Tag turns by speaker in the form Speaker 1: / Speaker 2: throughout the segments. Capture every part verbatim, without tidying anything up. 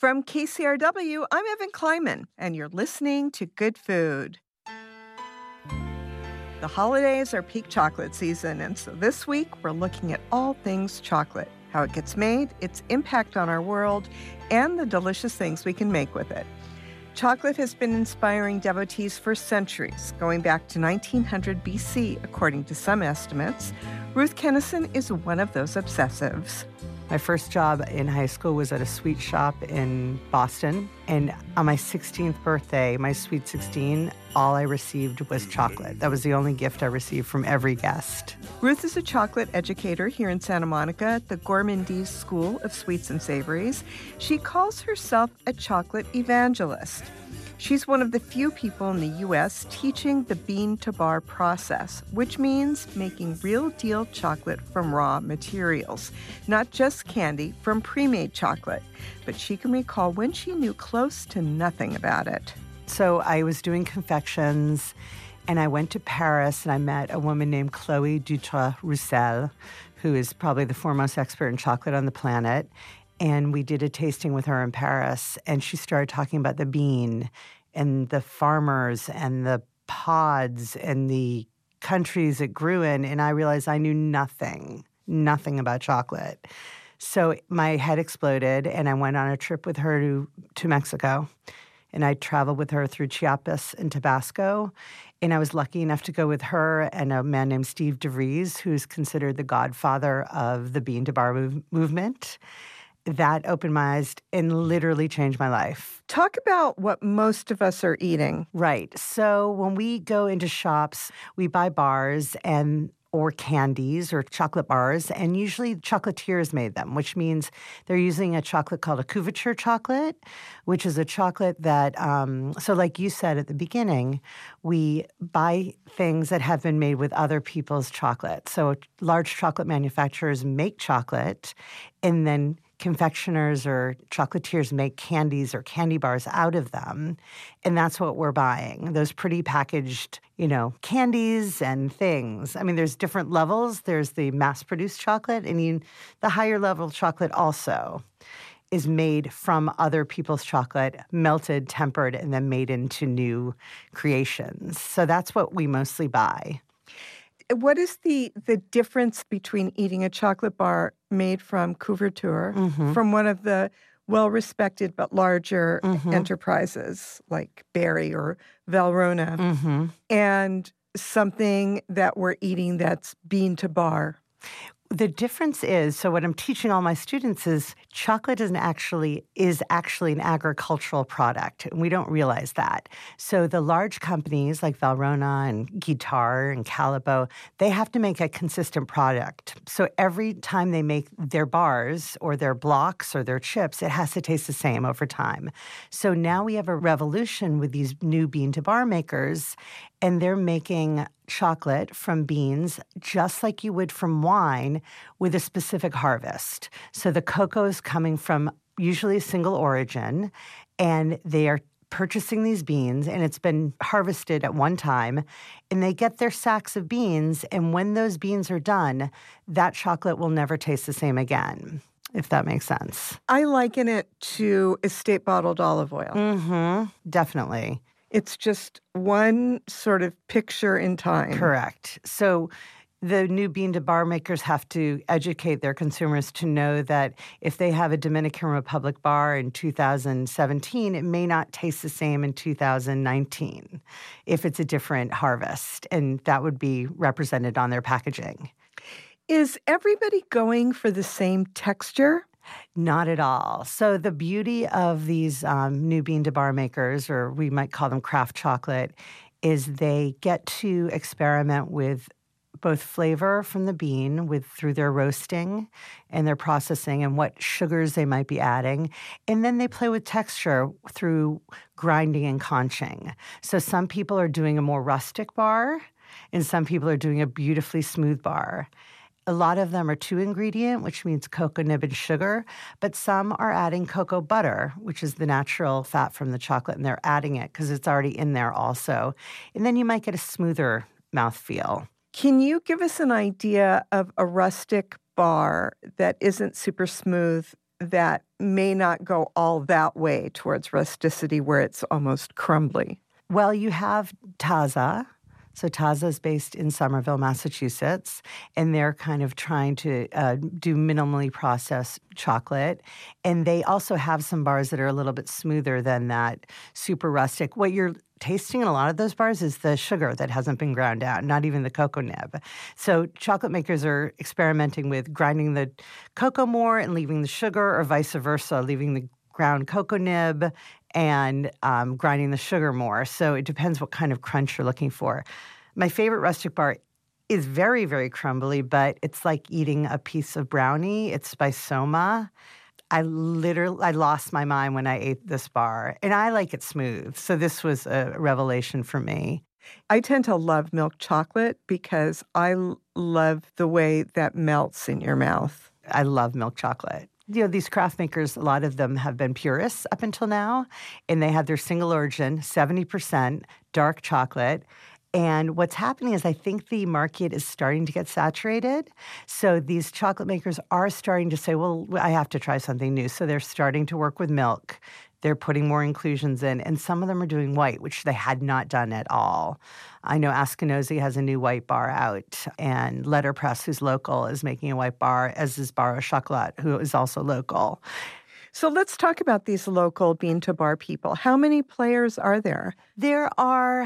Speaker 1: From K C R W, I'm Evan Kleiman, and you're listening to Good Food. The holidays are peak chocolate season, and so this week we're looking at all things chocolate, how it gets made, its impact on our world, and the delicious things we can make with it. Chocolate has been inspiring devotees for centuries, going back to nineteen hundred B C, according to some estimates. Ruth Kennison is one of those obsessives.
Speaker 2: My first job in high school was at a sweet shop in Boston. And on my sixteenth birthday, my sweet sixteen, all I received was chocolate. That was the only gift I received from every guest.
Speaker 1: Ruth is a chocolate educator here in Santa Monica at the Gourmandise School of Sweets and Savories. She calls herself a chocolate evangelist. She's one of the few people in the U S teaching the bean-to-bar process, which means making real-deal chocolate from raw materials, not just candy from pre-made chocolate. But she can recall when she knew close to nothing about it.
Speaker 2: So I was doing confections, and I went to Paris, and I met a woman named Chloe Dutra-Roussel, who is probably the foremost expert in chocolate on the planet. And we did a tasting with her in Paris, and she started talking about the bean and the farmers and the pods and the countries it grew in. And I realized I knew nothing, nothing about chocolate. So my head exploded, and I went on a trip with her to, to Mexico. And I traveled with her through Chiapas and Tabasco. And I was lucky enough to go with her and a man named Steve DeVries, who's considered the godfather of the bean-to-bar move- movement. That opened my eyes and literally changed my life.
Speaker 1: Talk about what most of us are eating.
Speaker 2: Right. So when we go into shops, we buy bars and or candies or chocolate bars, and usually chocolatiers made them, which means they're using a chocolate called a couverture chocolate, which is a chocolate that, um, so like you said at the beginning, we buy things that have been made with other people's chocolate. So large chocolate manufacturers make chocolate, and then confectioners or chocolatiers make candies or candy bars out of them. And that's what we're buying, those pretty packaged, you know, candies and things. I mean, there's different levels. There's the mass-produced chocolate, and you, the higher level chocolate also is made from other people's chocolate, melted, tempered, and then made into new creations. So that's what we mostly buy.
Speaker 1: What is the, the difference between eating a chocolate bar made from couverture, mm-hmm. from one of the well-respected but larger mm-hmm. enterprises like Berry or Valrhona, mm-hmm. and something that we're eating that's bean-to-bar?
Speaker 2: The difference is, so what I'm teaching all my students is chocolate isn't actually is actually an agricultural product, and we don't realize that. So the large companies like Valrhona and Guitar and Callebaut, they have to make a consistent product. So every time they make their bars or their blocks or their chips, it has to taste the same over time. So now we have a revolution with these new bean-to-bar makers, and they're making chocolate from beans just like you would from wine with a specific harvest. So the cocoa is coming from usually a single origin, and they are purchasing these beans, and it's been harvested at one time, and they get their sacks of beans, and when those beans are done, that chocolate will never taste the same again, if that makes sense.
Speaker 1: I liken it to estate bottled olive oil.
Speaker 2: Mm-hmm. Definitely.
Speaker 1: It's just one sort of picture in time.
Speaker 2: Correct. So the new bean-to-bar makers have to educate their consumers to know that if they have a Dominican Republic bar in two thousand seventeen, it may not taste the same in two thousand nineteen if it's a different harvest, and that would be represented on their packaging.
Speaker 1: Is everybody going for the same texture?
Speaker 2: Not at all. So the beauty of these um, new bean-to-bar makers, or we might call them craft chocolate, is they get to experiment with both flavor from the bean with through their roasting and their processing and what sugars they might be adding. And then they play with texture through grinding and conching. So some people are doing a more rustic bar, and some people are doing a beautifully smooth bar. A lot of them are two-ingredient, which means cocoa nib and sugar, but some are adding cocoa butter, which is the natural fat from the chocolate, and they're adding it because it's already in there also. And then you might get a smoother mouthfeel.
Speaker 1: Can you give us an idea of a rustic bar that isn't super smooth that may not go all that way towards rusticity where it's almost crumbly?
Speaker 2: Well, you have Taza. So Taza is based in Somerville, Massachusetts, and they're kind of trying to uh, do minimally processed chocolate. And they also have some bars that are a little bit smoother than that super rustic. What you're tasting in a lot of those bars is the sugar that hasn't been ground down, not even the cocoa nib. So chocolate makers are experimenting with grinding the cocoa more and leaving the sugar, or vice versa, leaving the ground cocoa nib and um, grinding the sugar more. So it depends what kind of crunch you're looking for. My favorite rustic bar is very, very crumbly, but it's like eating a piece of brownie. It's by Soma. I literally, I lost my mind when I ate this bar, and I like it smooth. So this was a revelation for me.
Speaker 1: I tend to love milk chocolate because I l- love the way that melts in your mouth.
Speaker 2: I love milk chocolate. You know, these craft makers, a lot of them have been purists up until now, and they have their single origin, seventy percent dark chocolate. And what's happening is I think the market is starting to get saturated. So these chocolate makers are starting to say, well, I have to try something new. So they're starting to work with milk. They're putting more inclusions in, and some of them are doing white, which they had not done at all. I know Askinosie has a new white bar out, and Letterpress, who's local, is making a white bar, as is Bar au Chocolat, who is also local.
Speaker 1: So let's talk about these local bean-to-bar people. How many players are there?
Speaker 2: There are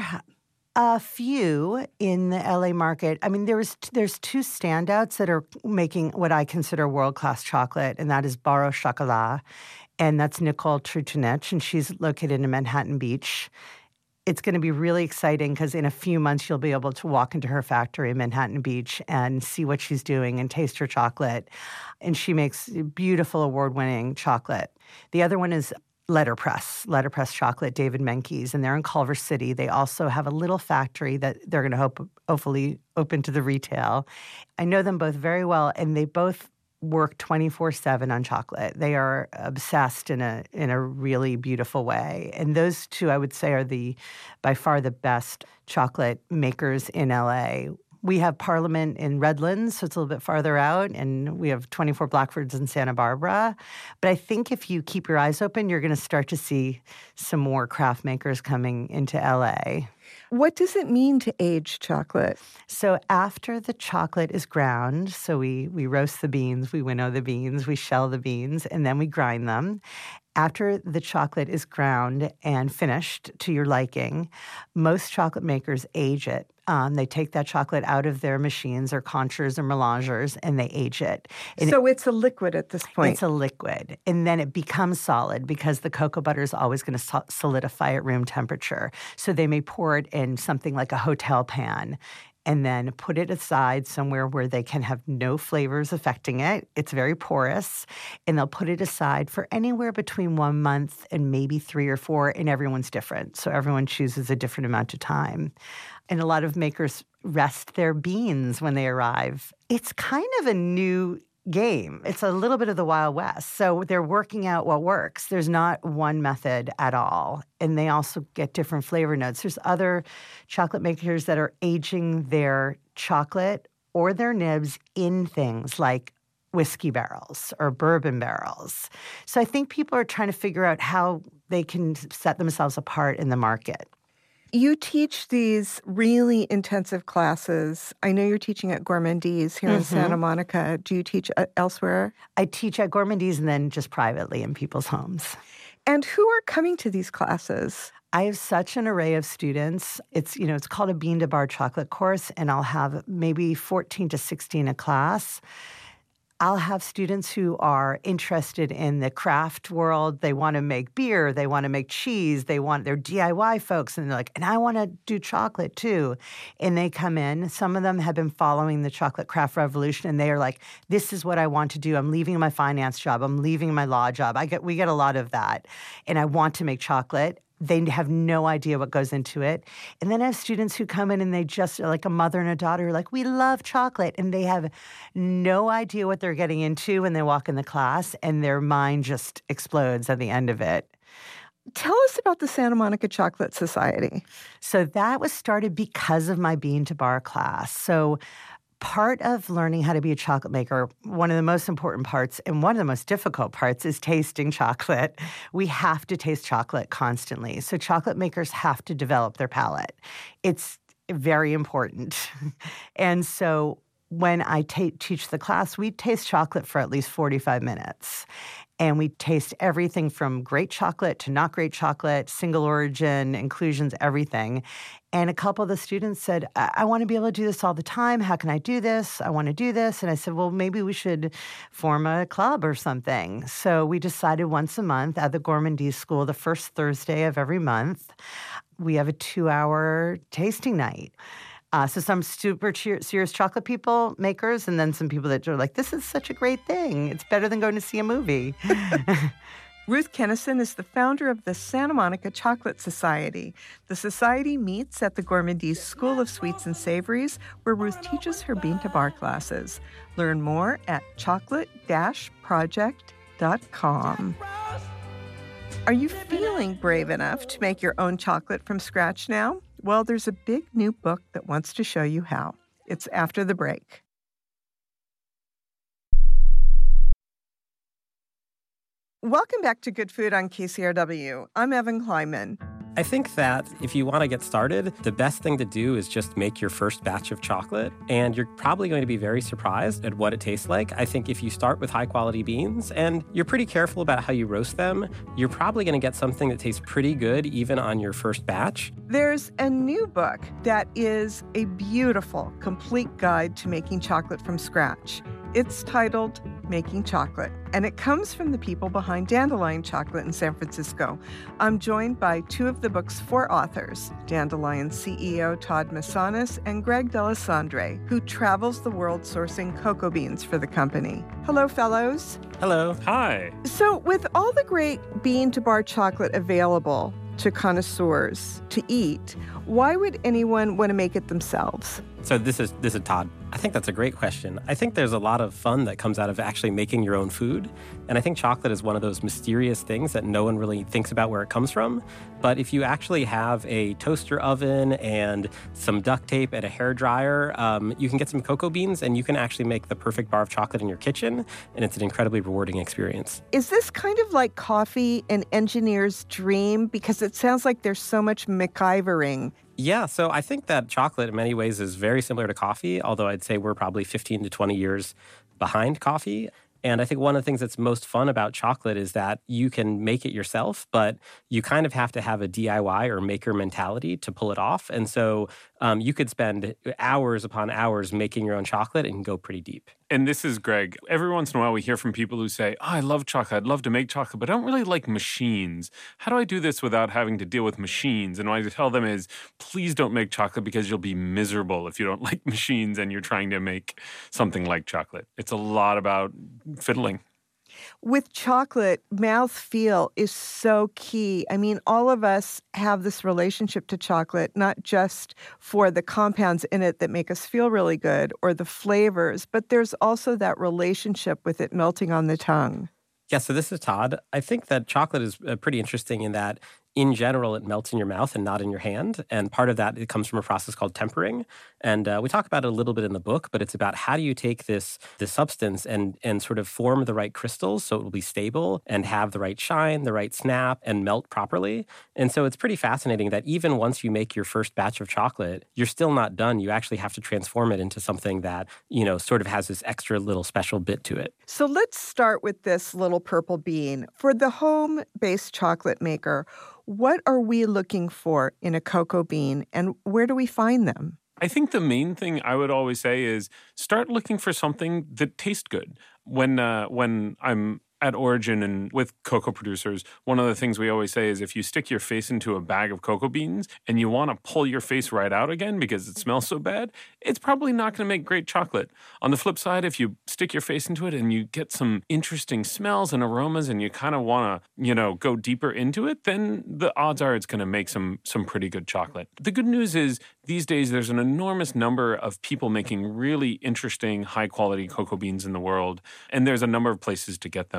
Speaker 2: a few in the L A market. I mean, there's there's two standouts that are making what I consider world-class chocolate, and that is Bar au Chocolat, and that's Nicole Trutunich, and she's located in Manhattan Beach. It's going to be really exciting because in a few months you'll be able to walk into her factory in Manhattan Beach and see what she's doing and taste her chocolate. And she makes beautiful award-winning chocolate. The other one is Letterpress, Letterpress Chocolate, David Menkes, and they're in Culver City. They also have a little factory that they're going to hope, hopefully open to the retail. I know them both very well, and they both work twenty-four seven on chocolate. They are obsessed in a in a really beautiful way. And those two, I would say, are the by far the best chocolate makers in L A. We have Parliament in Redlands, so it's a little bit farther out, and we have twenty-four Blackfords in Santa Barbara. But I think if you keep your eyes open, you're going to start to see some more craft makers coming into L A.
Speaker 1: What does it mean to age chocolate?
Speaker 2: So after the chocolate is ground, so we, we roast the beans, we winnow the beans, we shell the beans, and then we grind them. After the chocolate is ground and finished to your liking, most chocolate makers age it. Um, they take that chocolate out of their machines or conchers or melangers, and they age it. And
Speaker 1: so
Speaker 2: it,
Speaker 1: it's a liquid at this point.
Speaker 2: It's a liquid. And then it becomes solid because the cocoa butter is always going to solidify at room temperature. So they may pour it in something like a hotel pan and then put it aside somewhere where they can have no flavors affecting it. It's very porous. And they'll put it aside for anywhere between one month and maybe three or four, and everyone's different. So everyone chooses a different amount of time. And a lot of makers rest their beans when they arrive. It's kind of a new game. It's a little bit of the Wild West. So they're working out what works. There's not one method at all. And they also get different flavor notes. There's other chocolate makers that are aging their chocolate or their nibs in things like whiskey barrels or bourbon barrels. So I think people are trying to figure out how they can set themselves apart in the market.
Speaker 1: You teach these really intensive classes. I know you're teaching at Gourmandise here mm-hmm. in Santa Monica. Do you teach uh, elsewhere?
Speaker 2: I teach at Gourmandise and then just privately in people's homes.
Speaker 1: And who are coming to these classes?
Speaker 2: I have such an array of students. It's, you know, it's called a Bean to Bar chocolate course, and I'll have maybe fourteen to sixteen a class. I'll have students who are interested in the craft world. They want to make beer. They want to make cheese. They want, they're D I Y folks. And they're like, and I want to do chocolate too. And they come in. Some of them have been following the chocolate craft revolution. And they are like, this is what I want to do. I'm leaving my finance job. I'm leaving my law job. I get, we get a lot of that. And I want to make chocolate. They have no idea what goes into it. And then I have students who come in and they just are like a mother and a daughter, like, we love chocolate. And they have no idea what they're getting into when they walk in the class, and their mind just explodes at the end of it.
Speaker 1: Tell us about the Santa Monica Chocolate Society.
Speaker 2: So that was started because of my Bean to Bar class. So Part of learning how to be a chocolate maker, one of the most important parts and one of the most difficult parts is tasting chocolate. We have to taste chocolate constantly. So chocolate makers have to develop their palate. It's very important. And so when I ta- teach the class, we taste chocolate for at least forty-five minutes. And we taste everything from great chocolate to not great chocolate, single origin, inclusions, everything. And a couple of the students said, I, I want to be able to do this all the time. How can I do this? I want to do this. And I said, well, maybe we should form a club or something. So we decided once a month at the Gourmandise School, the first Thursday of every month, we have a two-hour tasting night. Uh, so some super cheer- serious chocolate people, makers, and then some people that are like, this is such a great thing. It's better than going to see a movie.
Speaker 1: Ruth Kennison is the founder of the Santa Monica Chocolate Society. The society meets at the Gourmandise School of Sweets and Savories, where Ruth teaches her bean to bar classes. Learn more at chocolate dash project dot com. Are you feeling brave enough to make your own chocolate from scratch now? Well, there's a big new book that wants to show you how. It's after the break. Welcome back to Good Food on K C R W. I'm Evan Kleinman.
Speaker 3: I think that if you want to get started, the best thing to do is just make your first batch of chocolate, and you're probably going to be very surprised at what it tastes like. I think if you start with high-quality beans and you're pretty careful about how you roast them, you're probably going to get something that tastes pretty good even on your first batch.
Speaker 1: There's a new book that is a beautiful, complete guide to making chocolate from scratch. It's titled Making Chocolate, and it comes from the people behind Dandelion Chocolate in San Francisco. I'm joined by two of the book's four authors, Dandelion C E O Todd Massanis and Greg Delisandre, who travels the world sourcing cocoa beans for the company. Hello, fellows.
Speaker 3: Hello.
Speaker 4: Hi.
Speaker 1: So with all the great bean-to-bar chocolate available to connoisseurs to eat, why would anyone want to make it themselves?
Speaker 3: So this is this is Todd. I think that's a great question. I think there's a lot of fun that comes out of actually making your own food. And I think chocolate is one of those mysterious things that no one really thinks about where it comes from. But if you actually have a toaster oven and some duct tape and a hairdryer, um, you can get some cocoa beans and you can actually make the perfect bar of chocolate in your kitchen. And it's an incredibly rewarding experience.
Speaker 1: Is this kind of like coffee an engineer's dream? Because it sounds like there's so much MacGyvering.
Speaker 3: Yeah, so I think that chocolate in many ways is very similar to coffee, although I'd say we're probably fifteen to twenty years behind coffee. And I think one of the things that's most fun about chocolate is that you can make it yourself, but you kind of have to have a D I Y or maker mentality to pull it off. And so um, you could spend hours upon hours making your own chocolate and go pretty deep.
Speaker 4: And this is Greg. Every once in a while we hear from people who say, oh, I love chocolate, I'd love to make chocolate, but I don't really like machines. How do I do this without having to deal with machines? And what I tell them is, please don't make chocolate because you'll be miserable if you don't like machines and you're trying to make something like chocolate. It's a lot about fiddling.
Speaker 1: With chocolate, mouthfeel is so key. I mean, all of us have this relationship to chocolate, not just for the compounds in it that make us feel really good or the flavors, but there's also that relationship with it melting on the tongue.
Speaker 3: Yeah, so this is Todd. I think that chocolate is uh, pretty interesting in that in general, it melts in your mouth and not in your hand. And part of that, it comes from a process called tempering. And uh, we talk about it a little bit in the book, but it's about how do you take this, this substance and, and sort of form the right crystals so it will be stable and have the right shine, the right snap, and melt properly. And so it's pretty fascinating that even once you make your first batch of chocolate, you're still not done. You actually have to transform it into something that, you know, sort of has this extra little special bit to it.
Speaker 1: So let's start with this little purple bean. For the home-based chocolate maker, what are we looking for in a cocoa bean, and where do we find them?
Speaker 4: I think the main thing I would always say is start looking for something that tastes good. When uh, when I'm at Origin and with cocoa producers, one of the things we always say is if you stick your face into a bag of cocoa beans and you want to pull your face right out again because it smells so bad, it's probably not going to make great chocolate. On the flip side, if you stick your face into it and you get some interesting smells and aromas and you kind of want to, you know, go deeper into it, then the odds are it's going to make some some pretty good chocolate. The good news is these days there's an enormous number of people making really interesting high-quality cocoa beans in the world, and there's a number of places to get them.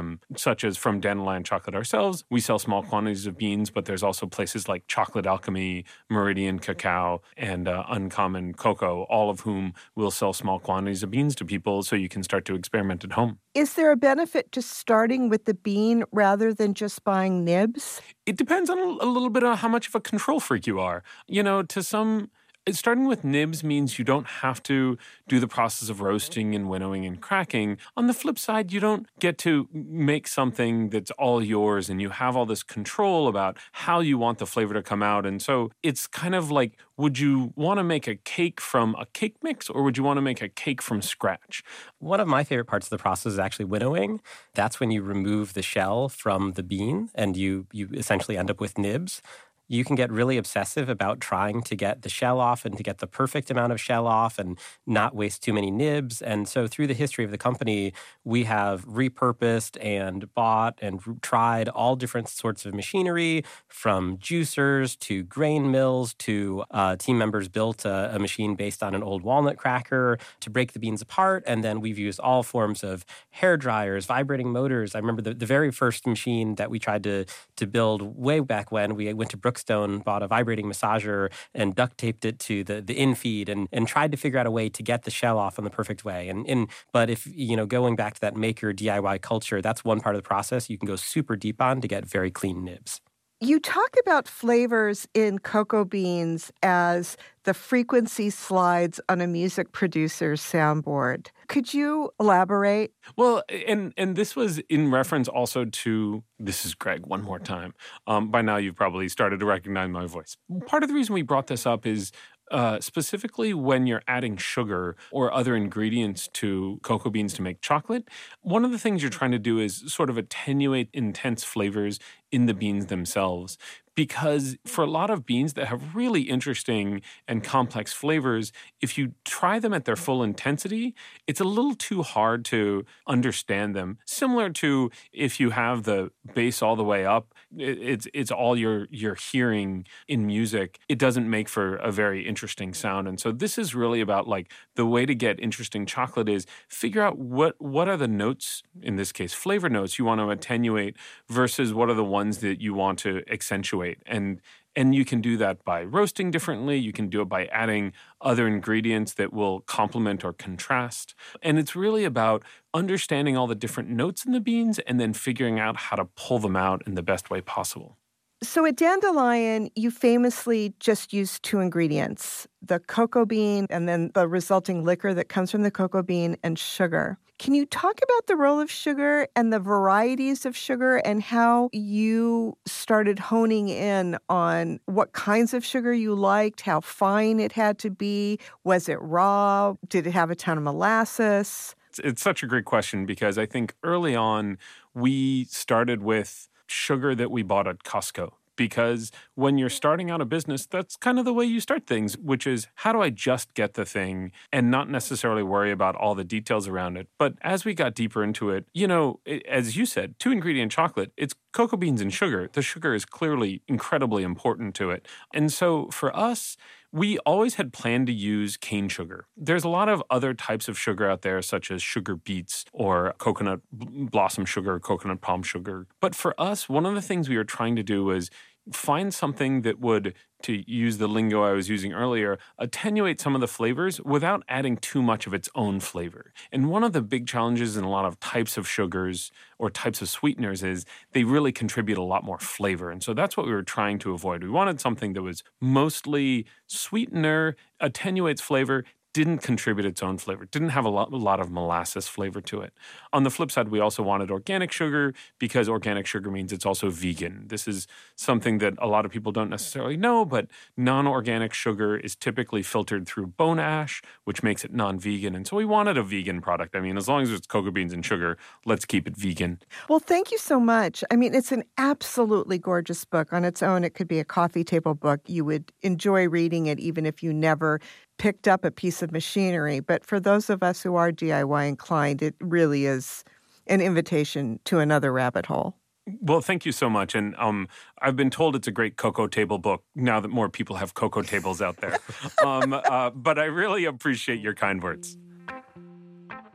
Speaker 4: them, such as from Dandelion Chocolate ourselves. We sell small quantities of beans, but there's also places like Chocolate Alchemy, Meridian Cacao, and uh, Uncommon Cocoa, all of whom will sell small quantities of beans to people so you can start to experiment at home.
Speaker 1: Is there a benefit to starting with the bean rather than just buying nibs?
Speaker 4: It depends on a, a little bit on how much of a control freak you are. You know, to some... Starting with nibs means you don't have to do the process of roasting and winnowing and cracking. On the flip side, you don't get to make something that's all yours and you have all this control about how you want the flavor to come out. And so it's kind of like, would you want to make a cake from a cake mix or would you want to make a cake from scratch?
Speaker 3: One of my favorite parts of the process is actually winnowing. That's when you remove the shell from the bean and you you essentially end up with nibs. You can get really obsessive about trying to get the shell off and to get the perfect amount of shell off and not waste too many nibs. And so through the history of the company, we have repurposed and bought and tried all different sorts of machinery, from juicers to grain mills to uh, team members built a, a machine based on an old walnut cracker to break the beans apart. And then we've used all forms of hair dryers, vibrating motors. I remember the, the very first machine that we tried to, to build way back when. We went to Brookstone, bought a vibrating massager and duct taped it to the, the infeed and, and tried to figure out a way to get the shell off in the perfect way. And, and but if, you know, going back to that maker D I Y culture, that's one part of the process you can go super deep on to get very clean nibs.
Speaker 1: You talk about flavors in cocoa beans as the frequency slides on a music producer's soundboard. Could you elaborate?
Speaker 4: Well, and and this was in reference also to, this is Greg one more time. Um, by now you've probably started to recognize my voice. Part of the reason we brought this up is Uh, specifically when you're adding sugar or other ingredients to cocoa beans to make chocolate, one of the things you're trying to do is sort of attenuate intense flavors in the beans themselves. Because for a lot of beans that have really interesting and complex flavors, if you try them at their full intensity, it's a little too hard to understand them. Similar to if you have the bass all the way up, it's it's all you're you're hearing in music. It doesn't make for a very interesting sound. And so this is really about, like, the way to get interesting chocolate is figure out what what are the notes, in this case flavor notes, you want to attenuate versus what are the ones that you want to accentuate. And and you can do that by roasting differently. You can do it by adding other ingredients that will complement or contrast. And it's really about understanding all the different notes in the beans and then figuring out how to pull them out in the best way possible.
Speaker 1: So at Dandelion, you famously just use two ingredients, the cocoa bean and then the resulting liquor that comes from the cocoa bean and sugar. Can you talk about the role of sugar and the varieties of sugar and how you started honing in on what kinds of sugar you liked, how fine it had to be? Was it raw? Did it have a ton of molasses?
Speaker 4: It's, it's such a great question because I think early on we started with sugar that we bought at Costco. Because when you're starting out a business, that's kind of the way you start things, which is, how do I just get the thing and not necessarily worry about all the details around it? But as we got deeper into it, you know, it, as you said, two ingredient chocolate, it's cocoa beans and sugar. The sugar is clearly incredibly important to it. And so for us, we always had planned to use cane sugar. There's a lot of other types of sugar out there, such as sugar beets or coconut blossom sugar, coconut palm sugar. But for us, one of the things we were trying to do was find something that would, to use the lingo I was using earlier, attenuate some of the flavors without adding too much of its own flavor. And one of the big challenges in a lot of types of sugars or types of sweeteners is they really contribute a lot more flavor. And so that's what we were trying to avoid. We wanted something that was mostly sweetener, attenuates flavor, didn't contribute its own flavor, didn't have a lot, a lot of molasses flavor to it. On the flip side, we also wanted organic sugar because organic sugar means it's also vegan. This is something that a lot of people don't necessarily know, but non-organic sugar is typically filtered through bone ash, which makes it non-vegan. And so we wanted a vegan product. I mean, as long as it's cocoa beans and sugar, let's keep it vegan.
Speaker 1: Well, thank you so much. I mean, it's an absolutely gorgeous book. On its own, it could be a coffee table book. You would enjoy reading it even if you never picked up a piece of machinery. But for those of us who are D I Y inclined, it really is an invitation to another rabbit hole.
Speaker 4: Well, thank you so much. And um, I've been told it's a great cocoa table book now that more people have cocoa tables out there. um, uh, but I really appreciate your kind words.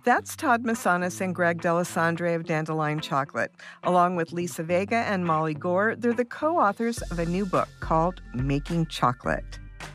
Speaker 1: That's Todd Masanis and Greg Delisandre of Dandelion Chocolate. Along with Lisa Vega and Molly Gore, they're the co-authors of a new book called Making Chocolate.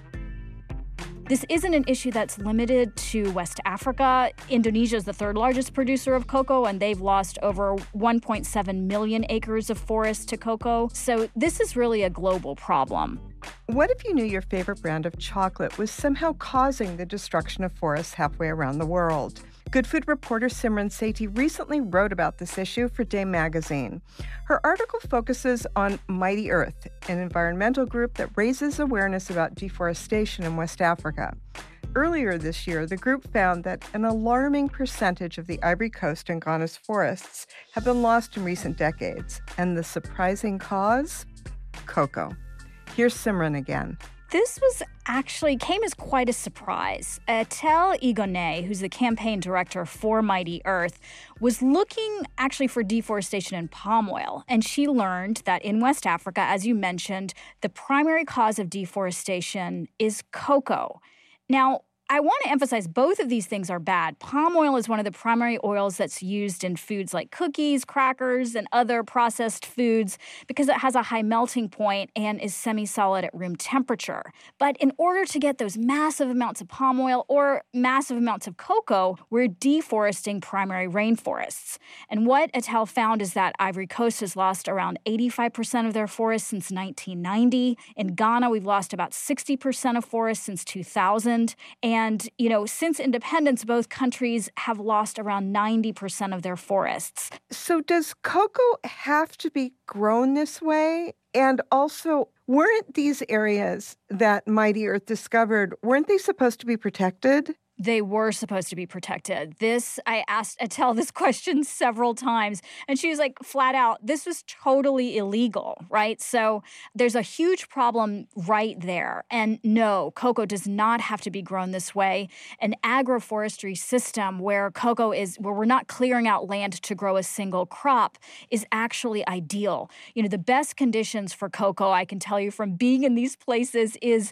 Speaker 5: This isn't an issue that's limited to West Africa. Indonesia is the third largest producer of cocoa, and they've lost over one point seven million acres of forest to cocoa. So this is really a global problem.
Speaker 1: What if you knew your favorite brand of chocolate was somehow causing the destruction of forests halfway around the world? Good Food reporter Simran Sethi recently wrote about this issue for Dame Magazine. Her article focuses on Mighty Earth, an environmental group that raises awareness about deforestation in West Africa. Earlier this year, the group found that an alarming percentage of the Ivory Coast and Ghana's forests have been lost in recent decades. And the surprising cause? Cocoa. Here's Simran again.
Speaker 5: This was actually came as quite a surprise. Etel Igone, who's the campaign director for Mighty Earth, was looking actually for deforestation in palm oil. And she learned that in West Africa, as you mentioned, the primary cause of deforestation is cocoa. Now, I want to emphasize both of these things are bad. Palm oil is one of the primary oils that's used in foods like cookies, crackers, and other processed foods because it has a high melting point and is semi-solid at room temperature. But in order to get those massive amounts of palm oil or massive amounts of cocoa, we're deforesting primary rainforests. And what Etel found is that Ivory Coast has lost around eighty-five percent of their forests since nineteen ninety. In Ghana, we've lost about sixty percent of forests since two thousand. And And, you know, since independence, both countries have lost around ninety percent of their forests.
Speaker 1: So does cocoa have to be grown this way? And also, weren't these areas that Mighty Earth discovered, weren't they supposed to be protected?
Speaker 5: They were supposed to be protected. This, I asked Etel this question several times, and she was like, flat out, this was totally illegal, right? So there's a huge problem right there. And no, cocoa does not have to be grown this way. An agroforestry system where cocoa is, where we're not clearing out land to grow a single crop is actually ideal. You know, the best conditions for cocoa, I can tell you from being in these places, is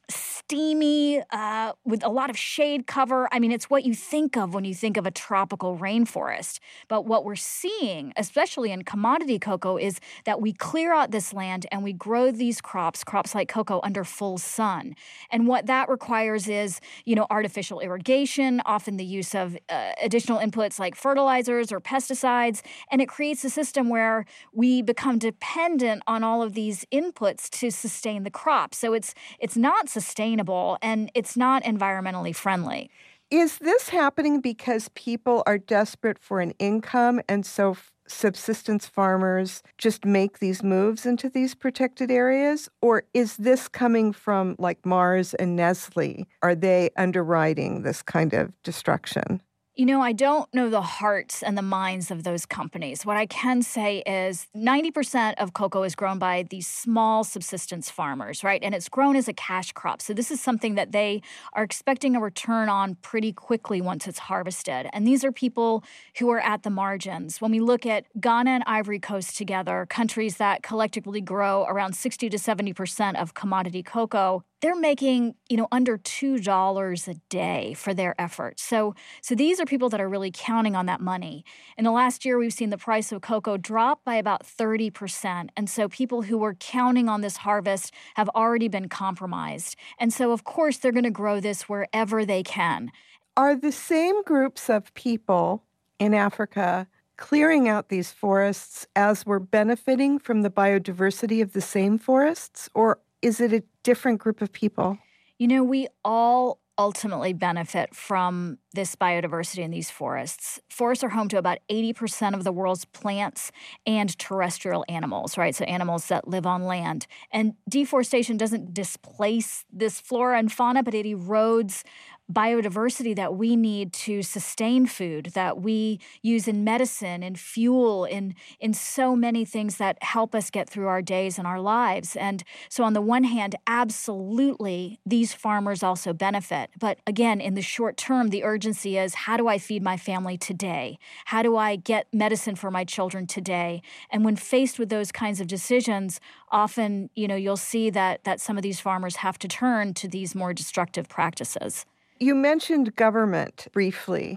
Speaker 5: steamy, uh, with a lot of shade cover. I mean, it's what you think of when you think of a tropical rainforest. But what we're seeing, especially in commodity cocoa, is that we clear out this land and we grow these crops, crops like cocoa, under full sun. And what that requires is, you know, artificial irrigation, often the use of uh, additional inputs like fertilizers or pesticides. And it creates a system where we become dependent on all of these inputs to sustain the crop. So it's it's not sustainable and it's not environmentally friendly.
Speaker 1: Is this happening because people are desperate for an income and so f- subsistence farmers just make these moves into these protected areas? Or is this coming from like Mars and Nestle? Are they underwriting this kind of destruction?
Speaker 5: You know, I don't know the hearts and the minds of those companies. What I can say is ninety percent of cocoa is grown by these small subsistence farmers, right? And it's grown as a cash crop. So this is something that they are expecting a return on pretty quickly once it's harvested. And these are people who are at the margins. When we look at Ghana and Ivory Coast together, countries that collectively grow around sixty to seventy percent of commodity cocoa, they're making, you know, under two dollars a day for their efforts. So, so these are people that are really counting on that money. In the last year, we've seen the price of cocoa drop by about thirty percent. And so people who were counting on this harvest have already been compromised. And so, of course, they're going to grow this wherever they can.
Speaker 1: Are the same groups of people in Africa clearing out these forests as we're benefiting from the biodiversity of the same forests? Or is it a different group of people?
Speaker 5: You know, we all ultimately benefit from this biodiversity in these forests. Forests are home to about eighty percent of the world's plants and terrestrial animals, right? So animals that live on land. And deforestation doesn't displace this flora and fauna, but it erodes biodiversity that we need to sustain food, that we use in medicine, in fuel, in in so many things that help us get through our days and our lives. And so on the one hand, absolutely, these farmers also benefit. But again, in the short term, the urgency is, how do I feed my family today? How do I get medicine for my children today? And when faced with those kinds of decisions, often, you know, you'll see that that some of these farmers have to turn to these more destructive practices.
Speaker 1: You mentioned government briefly.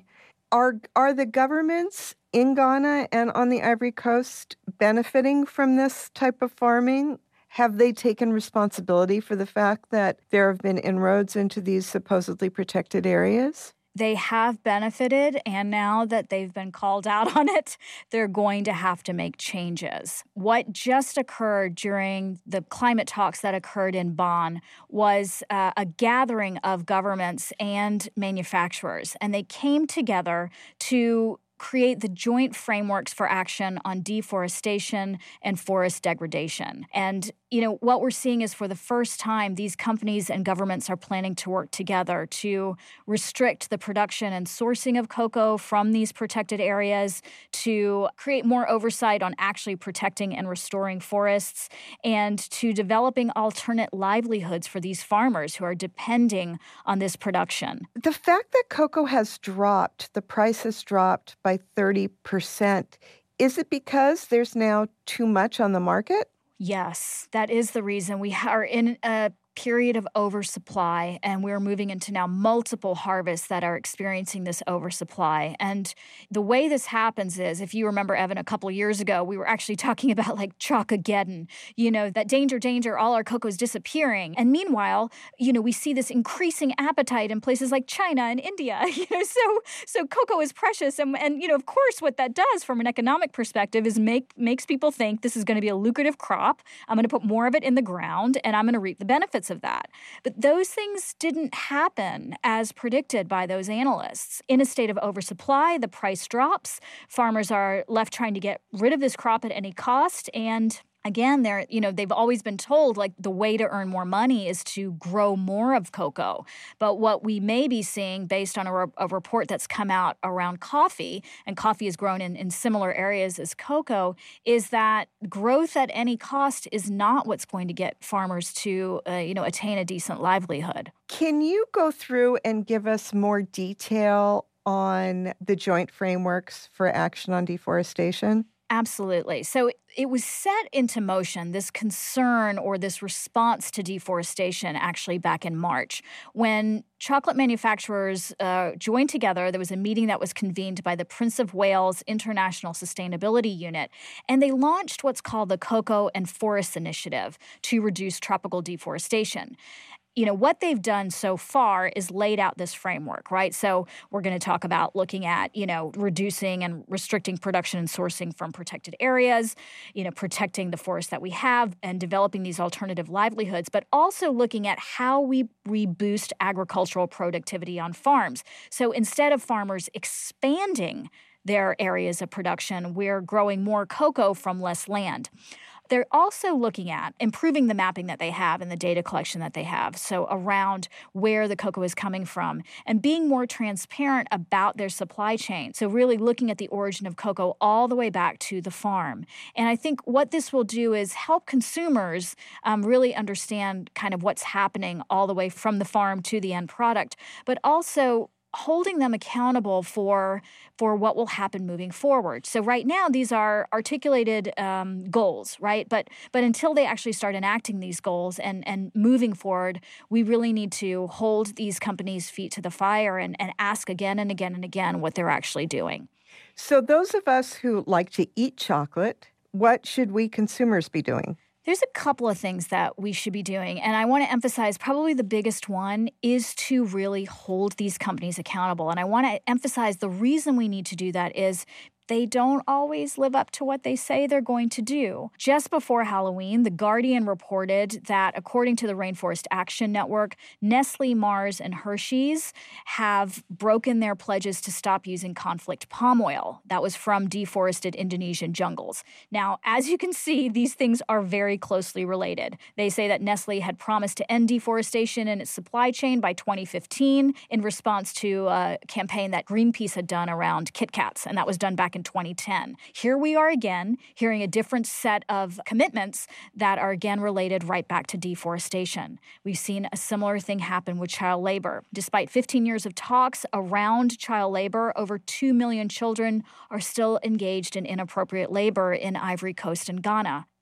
Speaker 1: Are are the governments in Ghana and on the Ivory Coast benefiting from this type of farming? Have they taken responsibility for the fact that there have been inroads into these supposedly protected areas?
Speaker 5: They have benefited, and now that they've been called out on it, they're going to have to make changes. What just occurred during the climate talks that occurred in Bonn was uh, a gathering of governments and manufacturers, and they came together to create the joint frameworks for action on deforestation and forest degradation. And, you know, what we're seeing is for the first time, these companies and governments are planning to work together to restrict the production and sourcing of cocoa from these protected areas, to create more oversight on actually protecting and restoring forests, and to developing alternate livelihoods for these farmers who are depending on this production.
Speaker 1: The fact that cocoa has dropped, the price has dropped by thirty percent, is it because there's now too much on the market?
Speaker 5: Yes, that is the reason. We are in a period of oversupply, and we're moving into now multiple harvests that are experiencing this oversupply. And the way this happens is, if you remember, Evan, a couple of years ago, we were actually talking about like Chocageddon, you know, that danger, danger, all our cocoa is disappearing. And meanwhile, you know, we see this increasing appetite in places like China and India, you know, so so cocoa is precious. And, and you know, of course, what that does from an economic perspective is make makes people think this is going to be a lucrative crop. I'm going to put more of it in the ground, and I'm going to reap the benefits of that. But those things didn't happen as predicted by those analysts. In a state of oversupply, the price drops. Farmers are left trying to get rid of this crop at any cost. And again, they're, you know, they've always been told like the way to earn more money is to grow more of cocoa. But what we may be seeing based on a, re- a report that's come out around coffee, and coffee is grown in, in similar areas as cocoa, is that growth at any cost is not what's going to get farmers to, uh, you know, attain a decent livelihood.
Speaker 1: Can you go through and give us more detail on the joint frameworks for action on deforestation?
Speaker 5: Absolutely. So it was set into motion, this concern or this response to deforestation, actually back in March, when chocolate manufacturers uh, joined together. There was a meeting that was convened by the Prince of Wales International Sustainability Unit, and they launched what's called the Cocoa and Forests Initiative to reduce tropical deforestation. You know, what they've done so far is laid out this framework, right? So we're going to talk about looking at, you know, reducing and restricting production and sourcing from protected areas, you know, protecting the forests that we have and developing these alternative livelihoods, but also looking at how we reboost agricultural productivity on farms. So instead of farmers expanding their areas of production, we're growing more cocoa from less land. They're also looking at improving the mapping that they have and the data collection that they have, so around where the cocoa is coming from, and being more transparent about their supply chain. So really looking at the origin of cocoa all the way back to the farm. And I think what this will do is help consumers um, really understand kind of what's happening all the way from the farm to the end product, but also holding them accountable for for what will happen moving forward. So right now, these are articulated um, goals, right? But but until they actually start enacting these goals and, and moving forward, we really need to hold these companies' feet to the fire and, and ask again and again and again what they're actually doing.
Speaker 1: So those of us who like to eat chocolate, what should we consumers be doing?
Speaker 5: There's a couple of things that we should be doing, and I want to emphasize probably the biggest one is to really hold these companies accountable. And I want to emphasize the reason we need to do that is they don't always live up to what they say they're going to do. Just before Halloween, The Guardian reported that according to the Rainforest Action Network, Nestle, Mars, and Hershey's have broken their pledges to stop using conflict palm oil that was from deforested Indonesian jungles. Now, as you can see, these things are very closely related. They say that Nestle had promised to end deforestation in its supply chain by twenty fifteen in response to a campaign that Greenpeace had done around Kit Kats, and that was done back in twenty ten. Here we are again, hearing a different set of commitments that are again related right back to deforestation. We've seen a similar thing happen with child labor. Despite fifteen years of talks around child labor, over two million children are still engaged in inappropriate labor in Ivory Coast and Ghana.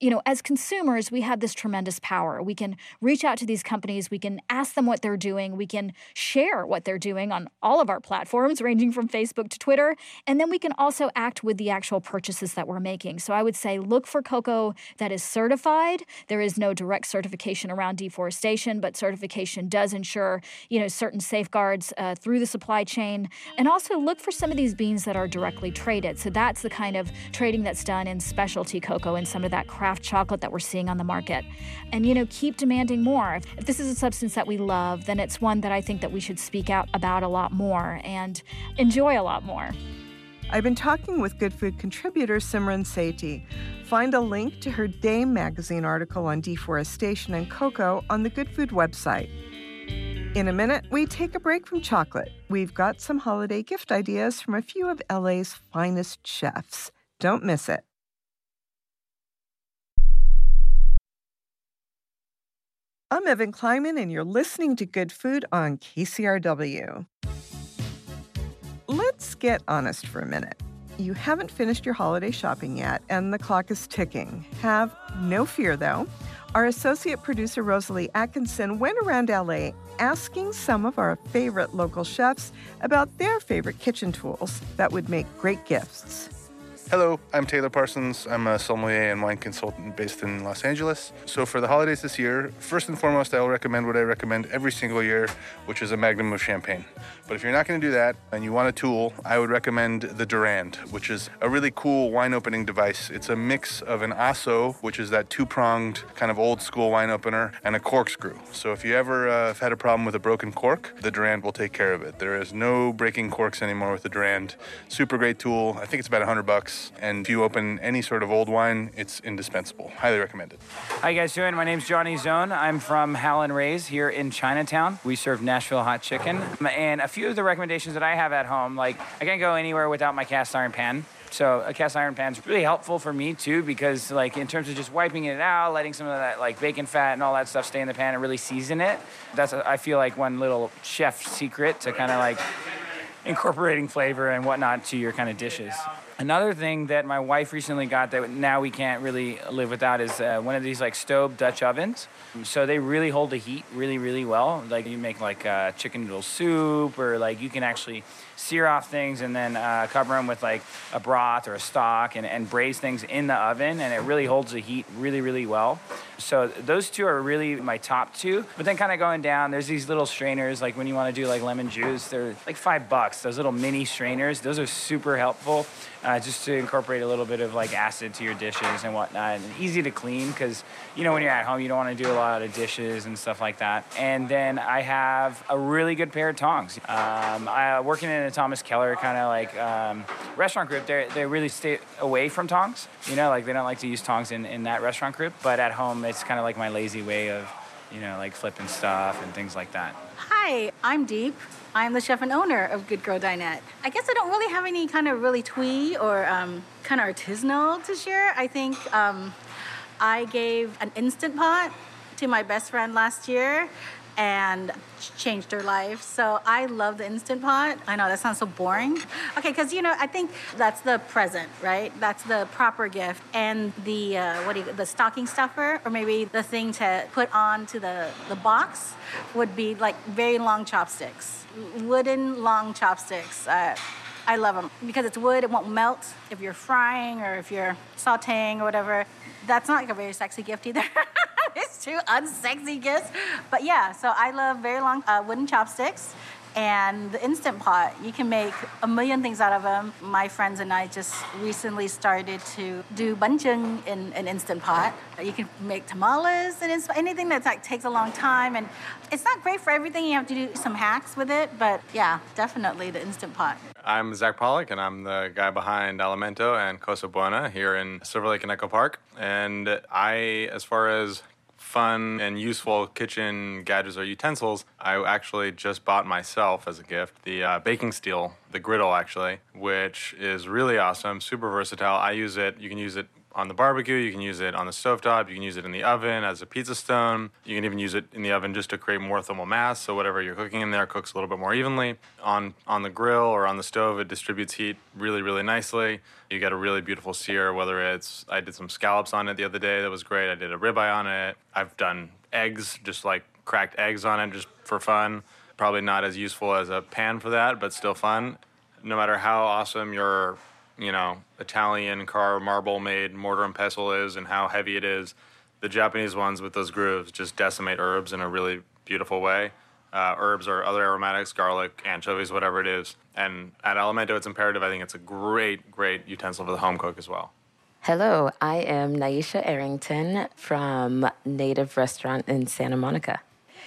Speaker 5: you know, as consumers, we have this tremendous power. We can reach out to these companies. We can ask them what they're doing. We can share what they're doing on all of our platforms, ranging from Facebook to Twitter. And then we can also act with the actual purchases that we're making. So I would say look for cocoa that is certified. There is no direct certification around deforestation, but certification does ensure, you know, certain safeguards uh, through the supply chain. And also look for some of these beans that are directly traded. So that's the kind of trading that's done in specialty cocoa and some of that craft chocolate that we're seeing on the market. And, you know, keep demanding more. If this is a substance that we love, then it's one that I think that we should speak out about a lot more and enjoy a lot more.
Speaker 1: I've been talking with Good Food contributor Simran Sethi. Find a link to her Dame magazine article on deforestation and cocoa on the Good Food website. In a minute, we take a break from chocolate. We've got some holiday gift ideas from a few of L A's finest chefs. Don't miss it. I'm Evan Kleiman, and you're listening to Good Food on K C R W. Let's get honest for a minute. You haven't finished your holiday shopping yet, and the clock is ticking. Have no fear, though. Our associate producer, Rosalie Atkinson, went around L A asking some of our favorite local chefs about their favorite kitchen tools that would make great gifts.
Speaker 6: Hello, I'm Taylor Parsons. I'm a sommelier and wine consultant based in Los Angeles. So for the holidays this year, first and foremost, I will recommend what I recommend every single year, which is a magnum of champagne. But if you're not going to do that and you want a tool, I would recommend the Durand, which is a really cool wine opening device. It's a mix of an asso, which is that two-pronged kind of old school wine opener, and a corkscrew. So if you ever uh, have had a problem with a broken cork, the Durand will take care of it. There is no breaking corks anymore with the Durand. Super great tool. I think it's about a hundred bucks. And if you open any sort of old wine, it's indispensable. Highly recommended.
Speaker 7: How you guys doing? My name's Johnny Zone. I'm from Howlin' Ray's here in Chinatown. We serve Nashville hot chicken. And a few of the recommendations that I have at home, like I can't go anywhere without my cast iron pan. So a cast iron pan's really helpful for me too, because like in terms of just wiping it out, letting some of that like bacon fat and all that stuff stay in the pan and really season it. That's, a, I feel like one little chef secret to kind of like incorporating flavor and whatnot to your kind of dishes. Another thing that my wife recently got that now we can't really live without is uh, one of these like stove Dutch ovens. So they really hold the heat really, really well. Like you make like uh, chicken noodle soup, or like you can actually sear off things and then uh, cover them with like a broth or a stock and, and braise things in the oven, and it really holds the heat really, really well. So those two are really my top two. But then kind of going down, there's these little strainers, like when you want to do like lemon juice, they're like five bucks. Those little mini strainers, those are super helpful. Uh, just to incorporate a little bit of like acid to your dishes and whatnot. And easy to clean because, you know, when you're at home, you don't want to do a lot of dishes and stuff like that. And then I have a really good pair of tongs. Um, I, working in a Thomas Keller kind of like um, restaurant group, they they really stay away from tongs. You know, like they don't like to use tongs in, in that restaurant group. But at home, it's kind of like my lazy way of, you know, like flipping stuff and things like that.
Speaker 8: Hi, I'm Deep. I'm the chef and owner of Good Girl Dinette. I guess I don't really have any kind of really twee or um, kind of artisanal to share. I think um, I gave an Instant Pot to my best friend last year and changed her life. So I love the Instant Pot. I know that sounds so boring. Okay, because, you know, I think that's the present, right? That's the proper gift. And the, uh, what do you, the stocking stuffer, or maybe the thing to put onto the, the box would be like very long chopsticks. Wooden long chopsticks. Uh, I love them because it's wood. It won't melt if you're frying or if you're sauteing or whatever. That's not like a very sexy gift either. It's two unsexy gifts. But yeah, so I love very long uh, wooden chopsticks. And the Instant Pot, you can make a million things out of them. My friends and I just recently started to do banjung in an Instant Pot. You can make tamales and anything that like takes a long time. And it's not great for everything. You have to do some hacks with it. But yeah, definitely the Instant Pot.
Speaker 9: I'm Zach Pollock, and I'm the guy behind Alimento and Cosa Buena here in Silver Lake and Echo Park. And I, as far as fun and useful kitchen gadgets or utensils, I actually just bought myself as a gift the uh, baking steel, the griddle actually, which is really awesome, super versatile. I use it, you can use it on the barbecue. You can use it on the stovetop. You can use it in the oven as a pizza stone. You can even use it in the oven just to create more thermal mass. So whatever you're cooking in there cooks a little bit more evenly. On on the grill or on the stove, it distributes heat really, really nicely. You get a really beautiful sear, whether it's, I did some scallops on it the other day. That was great. I did a ribeye on it. I've done eggs, just like cracked eggs on it just for fun. Probably not as useful as a pan for that, but still fun. No matter how awesome your, you know, Italian car marble made mortar and pestle is and how heavy it is, the Japanese ones with those grooves just decimate herbs in a really beautiful way. Uh, herbs or other aromatics, garlic, anchovies, whatever it is. And at Alimento, it's imperative. I think it's a great, great utensil for the home cook as well.
Speaker 10: Hello, I am Naisha Arrington from Native Restaurant in Santa Monica.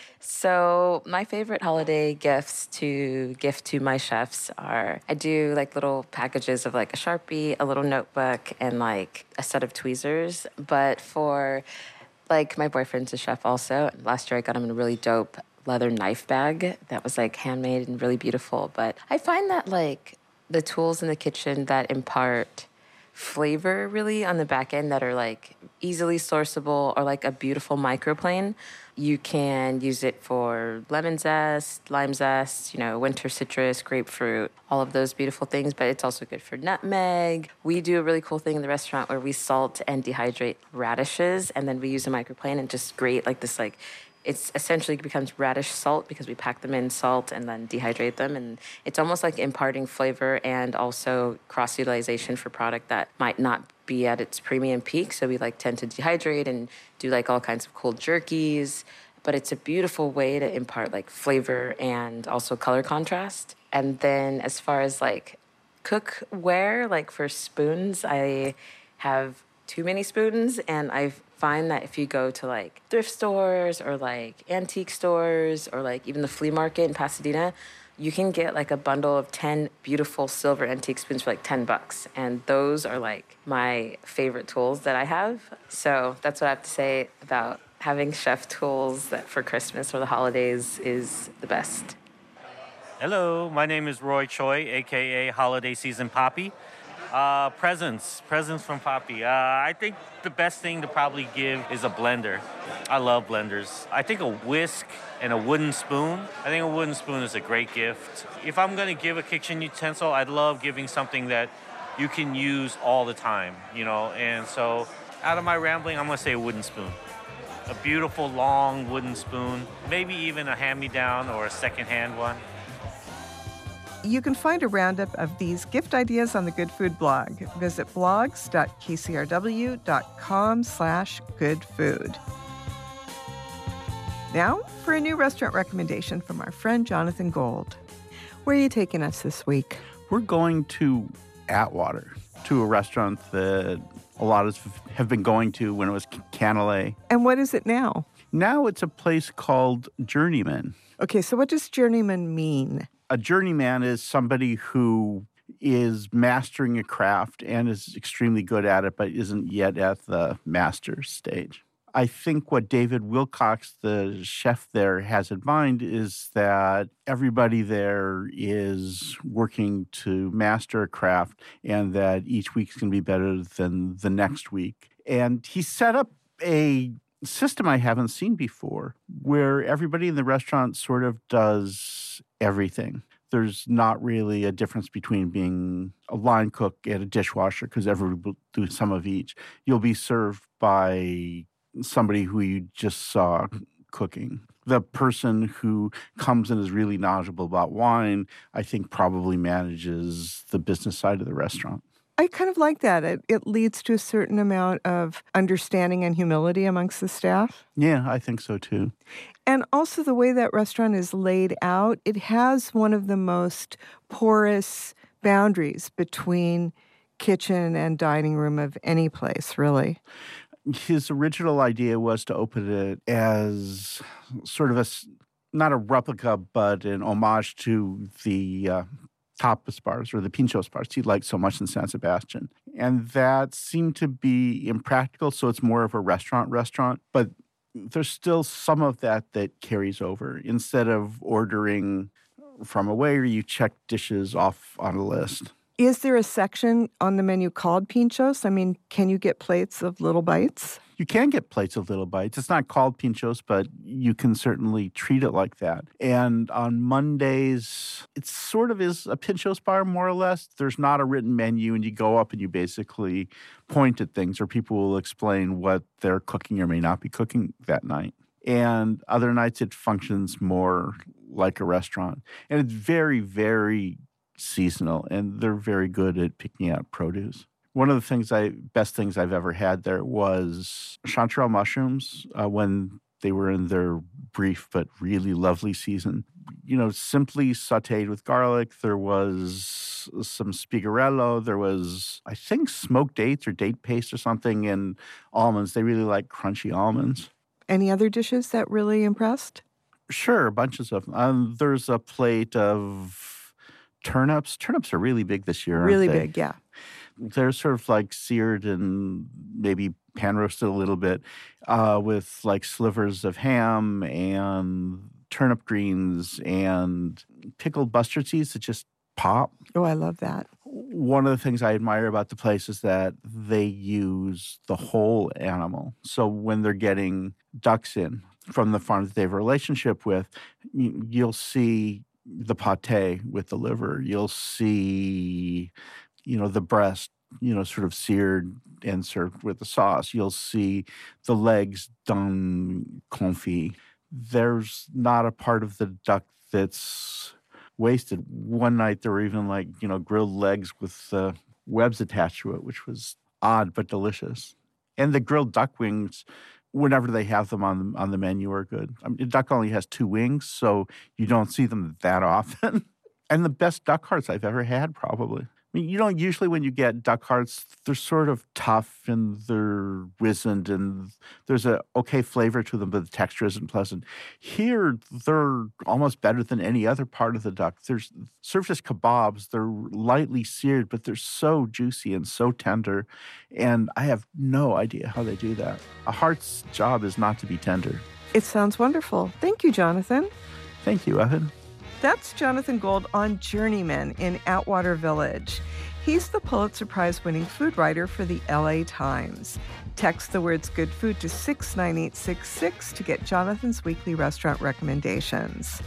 Speaker 10: So my favorite holiday gifts to gift to my chefs are, I do like little packages of like a Sharpie, a little notebook, and like a set of tweezers. But for like my boyfriend's a chef also. Last year I got him a really dope leather knife bag that was like handmade and really beautiful. But I find that like the tools in the kitchen that impart flavor really on the back end that are like easily sourceable or like a beautiful microplane. You can use it for lemon zest, lime zest, you know, winter citrus, grapefruit, all of those beautiful things, but it's also good for nutmeg. We do a really cool thing in the restaurant where we salt and dehydrate radishes, and then we use a microplane and just grate like this like it's essentially becomes radish salt because we pack them in salt and then dehydrate them. And it's almost like imparting flavor and also cross-utilization for product that might not be at its premium peak. So we like tend to dehydrate and do like all kinds of cool jerkies. But it's a beautiful way to impart like flavor and also color contrast. And then as far as like cookware, like for spoons, I have too many spoons, and I find that if you go to like thrift stores or like antique stores or like even the flea market in Pasadena, you can get like a bundle of ten beautiful silver antique spoons for like ten bucks. And those are like my favorite tools that I have. So that's what I have to say about having chef tools that for Christmas or the holidays is the best.
Speaker 11: Hello, my name is Roy Choi, a k a. Holiday Season Poppy. Uh, presents, presents from Poppy. Uh, I think the best thing to probably give is a blender. I love blenders. I think a whisk and a wooden spoon. I think a wooden spoon is a great gift. If I'm going to give a kitchen utensil, I'd love giving something that you can use all the time, you know. And so out of my rambling, I'm going to say a wooden spoon. A beautiful, long wooden spoon. Maybe even a hand-me-down or a second-hand one.
Speaker 1: You can find a roundup of these gift ideas on the Good Food blog. Visit blogs.kcrw.com slash goodfood. Now for a new restaurant recommendation from our friend Jonathan Gold. Where are you taking us this week?
Speaker 12: We're going to Atwater, to a restaurant that a lot of us have been going to when it was Canelé.
Speaker 1: And what is it now?
Speaker 12: Now it's a place called Journeyman.
Speaker 1: Okay, so what does journeyman mean?
Speaker 12: A journeyman is somebody who is mastering a craft and is extremely good at it, but isn't yet at the master stage. I think what David Wilcox, the chef there, has in mind is that everybody there is working to master a craft and that each week's going to be better than the next week. And he set up a system I haven't seen before where everybody in the restaurant sort of does everything. There's not really a difference between being a line cook and a dishwasher because everybody will do some of each. You'll be served by somebody who you just saw cooking. The person who comes and is really knowledgeable about wine, I think probably manages the business side of the restaurant.
Speaker 1: I kind of like that. It, it leads to a certain amount of understanding and humility amongst the staff.
Speaker 12: Yeah, I think so too.
Speaker 1: And also the way that restaurant is laid out, it has one of the most porous boundaries between kitchen and dining room of any place, really.
Speaker 12: His original idea was to open it as sort of a, not a replica, but an homage to the uh, tapas bars or the pinchos bars he liked so much in San Sebastian. And that seemed to be impractical, so it's more of a restaurant restaurant. But there's still some of that that carries over. Instead of ordering from a waiter, you check dishes off on a list.
Speaker 1: Is there a section on the menu called pinchos? I mean, can you get plates of little bites?
Speaker 12: You can get plates of little bites. It's not called pinchos, but you can certainly treat it like that. And on Mondays, it sort of is a pinchos bar, more or less. There's not a written menu, and you go up and you basically point at things, or people will explain what they're cooking or may not be cooking that night. And other nights, it functions more like a restaurant. And it's very, very seasonal, and they're very good at picking out produce. One of the things I best things I've ever had there was chanterelle mushrooms uh, when they were in their brief but really lovely season. You know, simply sautéed with garlic. There was some spigarello. There was, I think, smoked dates or date paste or something, and almonds. They really like crunchy almonds.
Speaker 1: Any other dishes that really impressed?
Speaker 12: Sure, bunches of them. Um, there's a plate of turnips. Turnips are really big this year, aren't
Speaker 1: Really
Speaker 12: they?
Speaker 1: big, yeah.
Speaker 12: They're sort of like seared and maybe pan roasted a little bit uh, with like slivers of ham and turnip greens and pickled mustard seeds that just pop.
Speaker 1: Oh, I love that.
Speaker 12: One of the things I admire about the place is that they use the whole animal. So when they're getting ducks in from the farm that they have a relationship with, you'll see the pate with the liver. You'll see, you know, the breast, you know, sort of seared and served with the sauce. You'll see the legs done confit. There's not a part of the duck that's wasted. One night there were even like, you know, grilled legs with uh, webs attached to it, which was odd but delicious. And the grilled duck wings, whenever they have them on the, on the menu, are good. I mean, duck only has two wings, so you don't see them that often. And the best duck hearts I've ever had, probably. I mean, you know, usually when you get duck hearts, they're sort of tough and they're wizened and there's a okay flavor to them, but the texture isn't pleasant. Here, they're almost better than any other part of the duck. They're served as kebabs. They're lightly seared, but they're so juicy and so tender. And I have no idea how they do that. A heart's job is not to be tender.
Speaker 1: It sounds wonderful. Thank you, Jonathan.
Speaker 12: Thank you, Evan.
Speaker 1: That's Jonathan Gold on Journeyman in Atwater Village. He's the Pulitzer Prize-winning food writer for the L A Times. Text the words good food to six nine eight six six to get Jonathan's weekly restaurant recommendations.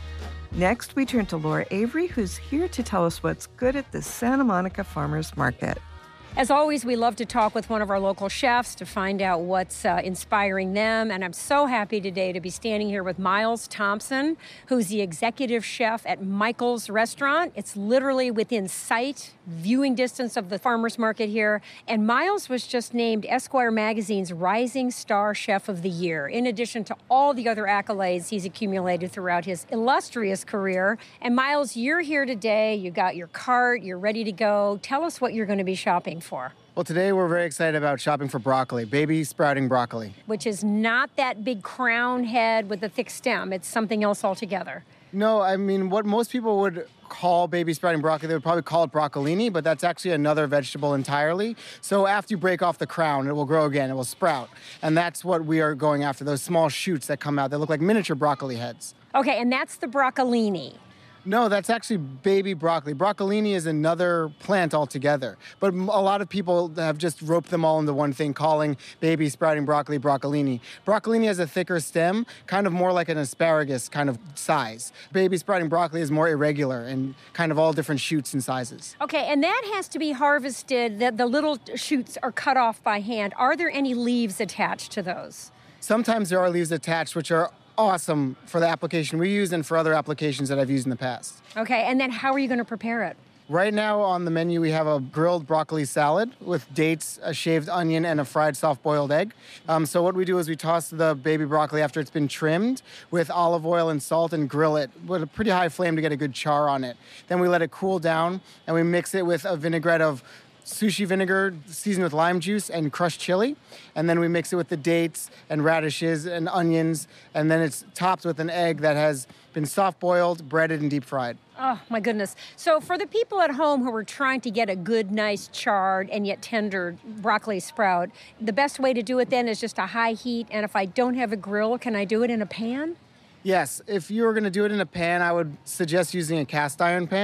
Speaker 1: Next, we turn to Laura Avery, who's here to tell us what's good at the Santa Monica Farmers Market.
Speaker 13: As always, we love to talk with one of our local chefs to find out what's uh, inspiring them. And I'm so happy today to be standing here with Miles Thompson, who's the executive chef at Michael's Restaurant. It's literally within sight, viewing distance of the farmers market here. And Miles was just named Esquire Magazine's Rising Star Chef of the Year, in addition to all the other accolades he's accumulated throughout his illustrious career. And Miles, you're here today. You got your cart. You're ready to go. Tell us what you're going to be shopping for.
Speaker 14: Well, today we're very excited about shopping for broccoli, baby sprouting broccoli.
Speaker 13: Which is not that big crown head with a thick stem. It's something else altogether.
Speaker 14: No, I mean, what most people would call baby sprouting broccoli, they would probably call it broccolini, but that's actually another vegetable entirely. So after you break off the crown, it will grow again, it will sprout. And that's what we are going after, those small shoots that come out. They look like miniature broccoli heads.
Speaker 13: Okay, and that's the broccolini.
Speaker 14: No, that's actually baby broccoli. Broccolini is another plant altogether. But a lot of people have just roped them all into one thing, calling baby sprouting broccoli broccolini. Broccolini has a thicker stem, kind of more like an asparagus kind of size. Baby sprouting broccoli is more irregular and kind of all different shoots and sizes.
Speaker 13: Okay, and that has to be harvested, the, the little shoots are cut off by hand. Are there any leaves attached to those?
Speaker 14: Sometimes there are leaves attached, which are awesome for the application we use and for other applications that I've used in the past.
Speaker 13: Okay, and then how are you going to prepare it?
Speaker 14: Right now on the menu, we have a grilled broccoli salad with dates, a shaved onion, and a fried soft-boiled egg. Um, so what we do is we toss the baby broccoli after it's been trimmed with olive oil and salt and grill it with a pretty high flame to get a good char on it. Then we let it cool down, and we mix it with a vinaigrette of sushi vinegar seasoned with lime juice and crushed chili. And then we mix it with the dates and radishes and onions. And then it's topped with an egg that has been soft-boiled, breaded, and deep-fried.
Speaker 13: Oh, my goodness. So for the people at home who are trying to get a good, nice, charred, and yet tender broccoli sprout, the best way to do it then is just a high heat. And if I don't have a grill, can I do it in a pan?
Speaker 14: Yes. If you were going to do it in a pan, I would suggest using a cast iron pan.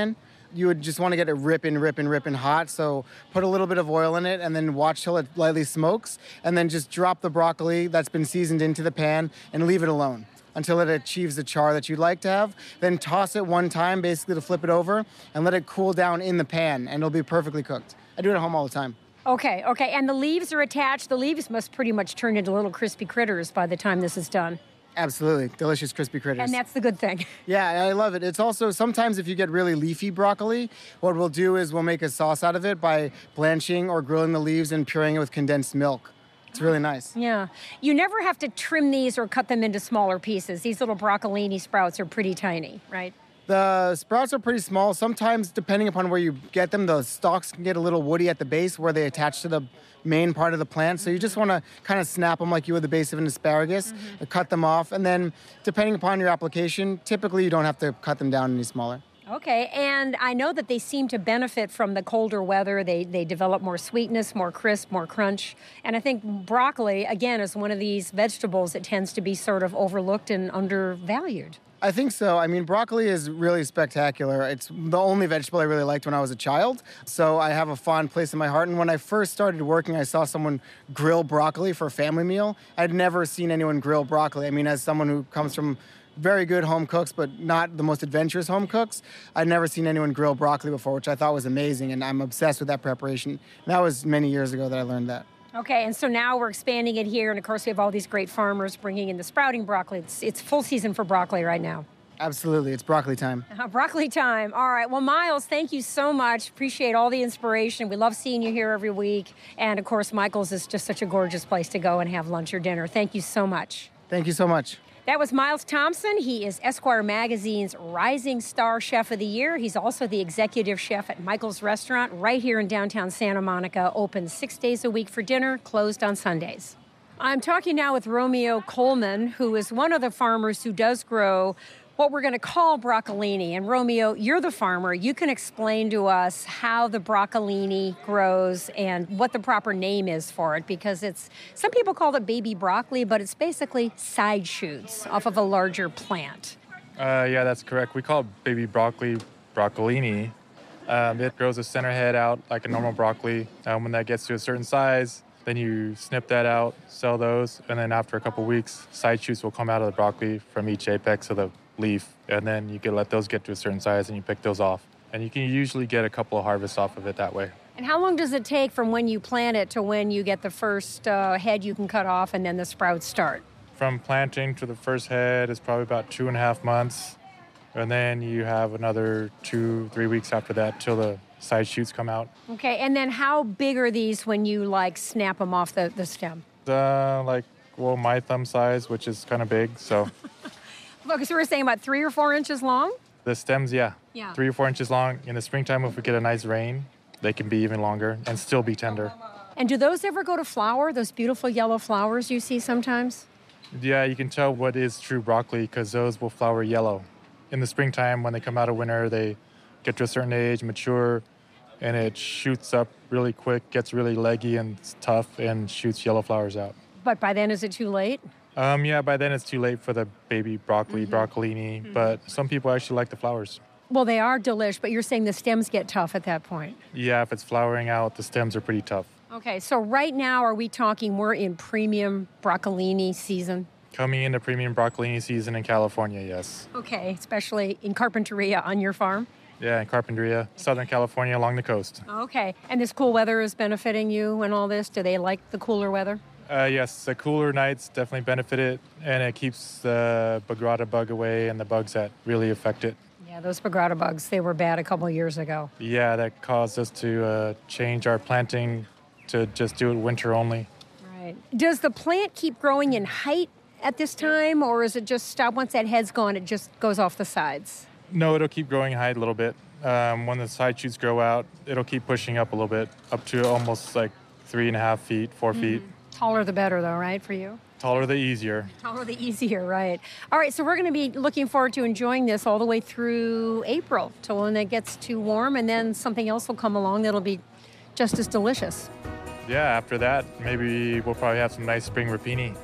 Speaker 14: you would just want to get it ripping, ripping, ripping hot. So put a little bit of oil in it and then watch till it lightly smokes. And then just drop the broccoli that's been seasoned into the pan and leave it alone until it achieves the char that you'd like to have. Then toss it one time, basically to flip it over, and let it cool down in the pan, and it'll be perfectly cooked. I do it at home all the time.
Speaker 13: Okay, okay. And the leaves are attached. The leaves must pretty much turn into little crispy critters by the time this is done.
Speaker 14: Absolutely. Delicious crispy critters.
Speaker 13: And that's the good thing.
Speaker 14: Yeah, I love it. It's also, sometimes if you get really leafy broccoli, what we'll do is we'll make a sauce out of it by blanching or grilling the leaves and pureeing it with condensed milk. It's really nice.
Speaker 13: Yeah. You never have to trim these or cut them into smaller pieces. These little broccolini sprouts are pretty tiny, right?
Speaker 14: The sprouts are pretty small. Sometimes, depending upon where you get them, the stalks can get a little woody at the base where they attach to the main part of the plant. So you just want to kind of snap them like you would the base of an asparagus, mm-hmm. and cut them off. And then, depending upon your application, typically you don't have to cut them down any smaller.
Speaker 13: Okay, and I know that they seem to benefit from the colder weather. They they develop more sweetness, more crisp, more crunch. And I think broccoli, again, is one of these vegetables that tends to be sort of overlooked and undervalued.
Speaker 14: I think so. I mean, broccoli is really spectacular. It's the only vegetable I really liked when I was a child. So I have a fond place in my heart. And when I first started working, I saw someone grill broccoli for a family meal. I'd never seen anyone grill broccoli. I mean, as someone who comes from very good home cooks, but not the most adventurous home cooks, I'd never seen anyone grill broccoli before, which I thought was amazing. And I'm obsessed with that preparation. And that was many years ago that I learned that.
Speaker 13: Okay, and so now we're expanding it here, and of course we have all these great farmers bringing in the sprouting broccoli. It's, it's full season for broccoli right now.
Speaker 14: Absolutely, it's broccoli time.
Speaker 13: Uh, broccoli time. All right, well, Miles, thank you so much. Appreciate all the inspiration. We love seeing you here every week. And of course, Michael's is just such a gorgeous place to go and have lunch or dinner. Thank you so much.
Speaker 14: Thank you so much.
Speaker 13: That was Miles Thompson. He is Esquire Magazine's Rising Star Chef of the Year. He's also the executive chef at Michael's Restaurant right here in downtown Santa Monica, open six days a week for dinner, closed on Sundays. I'm talking now with Romeo Coleman, who is one of the farmers who does grow what we're going to call broccolini. And Romeo, you're the farmer. You can explain to us how the broccolini grows and what the proper name is for it, because it's, some people call it baby broccoli, but it's basically side shoots off of a larger plant.
Speaker 15: Uh, yeah, that's correct. We call it baby broccoli broccolini. Um, it grows a center head out like a normal broccoli. Um, when that gets to a certain size, then you snip that out, sell those, and then after a couple weeks, side shoots will come out of the broccoli from each apex of the leaf, and then you can let those get to a certain size and you pick those off. And you can usually get a couple of harvests off of it that way.
Speaker 13: And how long does it take from when you plant it to when you get the first uh, head you can cut off and then the sprouts start?
Speaker 15: From planting to the first head is probably about two and a half months. And then you have another two, three weeks after that till the side shoots come out.
Speaker 13: Okay, and then how big are these when you like snap them off the, the stem?
Speaker 15: Uh, like, well, my thumb size, which is kind of big, so...
Speaker 13: Look, so we're saying about three or four inches long?
Speaker 15: The stems, yeah.
Speaker 13: Yeah.
Speaker 15: Three or four inches long. In the springtime, if we get a nice rain, they can be even longer and still be tender.
Speaker 13: And do those ever go to flower, those beautiful yellow flowers you see sometimes?
Speaker 15: Yeah, you can tell what is true broccoli because those will flower yellow. In the springtime, when they come out of winter, they get to a certain age, mature, and it shoots up really quick, gets really leggy and tough, and shoots yellow flowers out.
Speaker 13: But by then, is it too late?
Speaker 15: Um, yeah, by then it's too late for the baby broccoli,
Speaker 13: Mm-hmm.
Speaker 15: broccolini,
Speaker 13: Mm-hmm.
Speaker 15: but some people actually like the flowers.
Speaker 13: Well, they are delish, but you're saying the stems get tough at that point.
Speaker 15: Yeah, if it's flowering out, the stems are pretty tough.
Speaker 13: Okay, so right now, are we talking we're in premium broccolini season?
Speaker 15: Coming into premium broccolini season in California, yes.
Speaker 13: Okay, especially in Carpinteria on your farm?
Speaker 15: Yeah, in Carpinteria, Southern California along the coast.
Speaker 13: Okay, and this cool weather is benefiting you and all this? Do they like the cooler weather?
Speaker 15: Uh, yes, the cooler nights definitely benefit it, and it keeps the bagrata bug away and the bugs that really affect it.
Speaker 13: Yeah, those bagrata bugs, they were bad a couple years ago.
Speaker 15: Yeah, that caused us to uh, change our planting to just do it winter only.
Speaker 13: Right. Does the plant keep growing in height at this time, or is it just stop once that head's gone, it just goes off the sides?
Speaker 15: No, it'll keep growing height a little bit. Um, when the side shoots grow out, it'll keep pushing up a little bit, up to almost like three and a half feet, four mm-hmm. feet.
Speaker 13: Taller the better, though, right, for you?
Speaker 15: Taller the easier.
Speaker 13: Taller the easier, right. All right, so we're going to be looking forward to enjoying this all the way through April, till when it gets too warm, and then something else will come along that'll be just as delicious.
Speaker 15: Yeah, after that, maybe we'll probably have some nice spring rapini.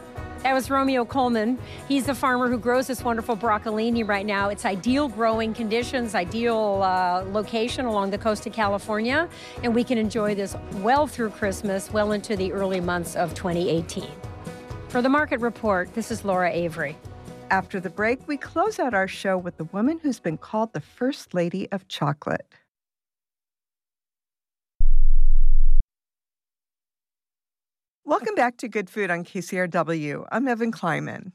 Speaker 13: That was Romeo Coleman. He's the farmer who grows this wonderful broccolini right now. It's ideal growing conditions, ideal uh, location along the coast of California, and we can enjoy this well through Christmas, well into the early months of twenty eighteen. For the Market Report, this is Laura Avery.
Speaker 1: After the break, we close out our show with the woman who's been called the First Lady of Chocolate. Welcome back to Good Food on K C R W. I'm Evan Kleiman.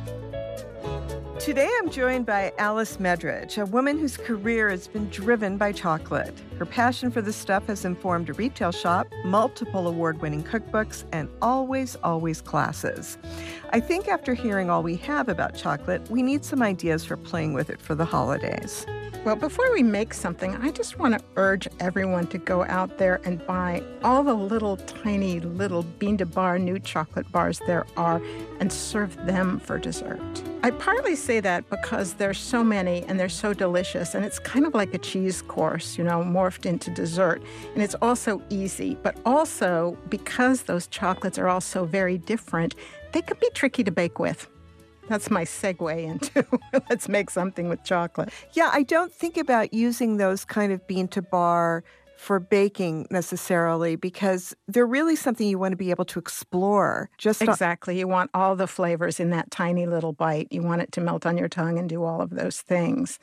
Speaker 1: Today I'm joined by Alice Medridge, a woman whose career has been driven by chocolate. Her passion for the stuff has informed a retail shop, multiple award-winning cookbooks, and always, always classes. I think after hearing all we have about chocolate, we need some ideas for playing with it for the holidays.
Speaker 16: Well, before we make something, I just want to urge everyone to go out there and buy all the little tiny little bean to bar new chocolate bars there are and serve them for dessert. I partly say that because there's so many and they're so delicious, and it's kind of like a cheese course, you know, morphed into dessert. And it's also easy, but also because those chocolates are all so very different, they can be tricky to bake with. That's my segue into let's make something with chocolate.
Speaker 1: Yeah, I don't think about using those kind of bean to bar for baking necessarily because they're really something you want to be able to explore. Just
Speaker 16: Exactly. On- you want all the flavors in that tiny little bite. You want it to melt on your tongue and do all of those things.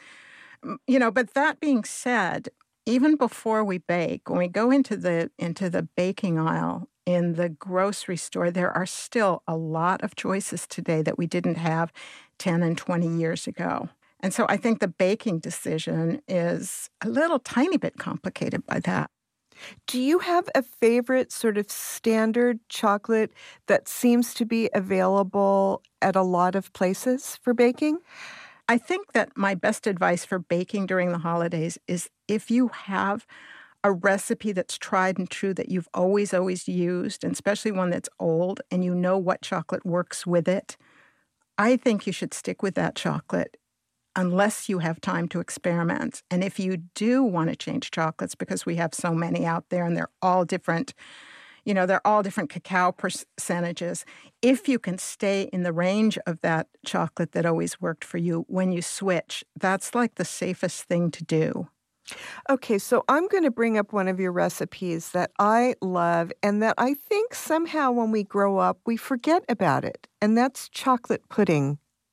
Speaker 16: You know, but that being said, even before we bake, when we go into the into the baking aisle, in the grocery store, there are still a lot of choices today that we didn't have ten and twenty years ago. And so I think the baking decision is a little tiny bit complicated by that.
Speaker 1: Do you have a favorite sort of standard chocolate that seems to be available at a lot of places for baking?
Speaker 16: I think that my best advice for baking during the holidays is if you have a recipe that's tried and true that you've always, always used, and especially one that's old, and you know what chocolate works with it, I think you should stick with that chocolate unless you have time to experiment. And if you do want to change chocolates, because we have so many out there and they're all different, you know, they're all different cacao percentages, if you can stay in the range of that chocolate that always worked for you when you switch, that's like the safest thing to do.
Speaker 1: Okay, so I'm going to bring up one of your recipes that I love and that I think somehow when we grow up, we forget about it, and that's chocolate pudding.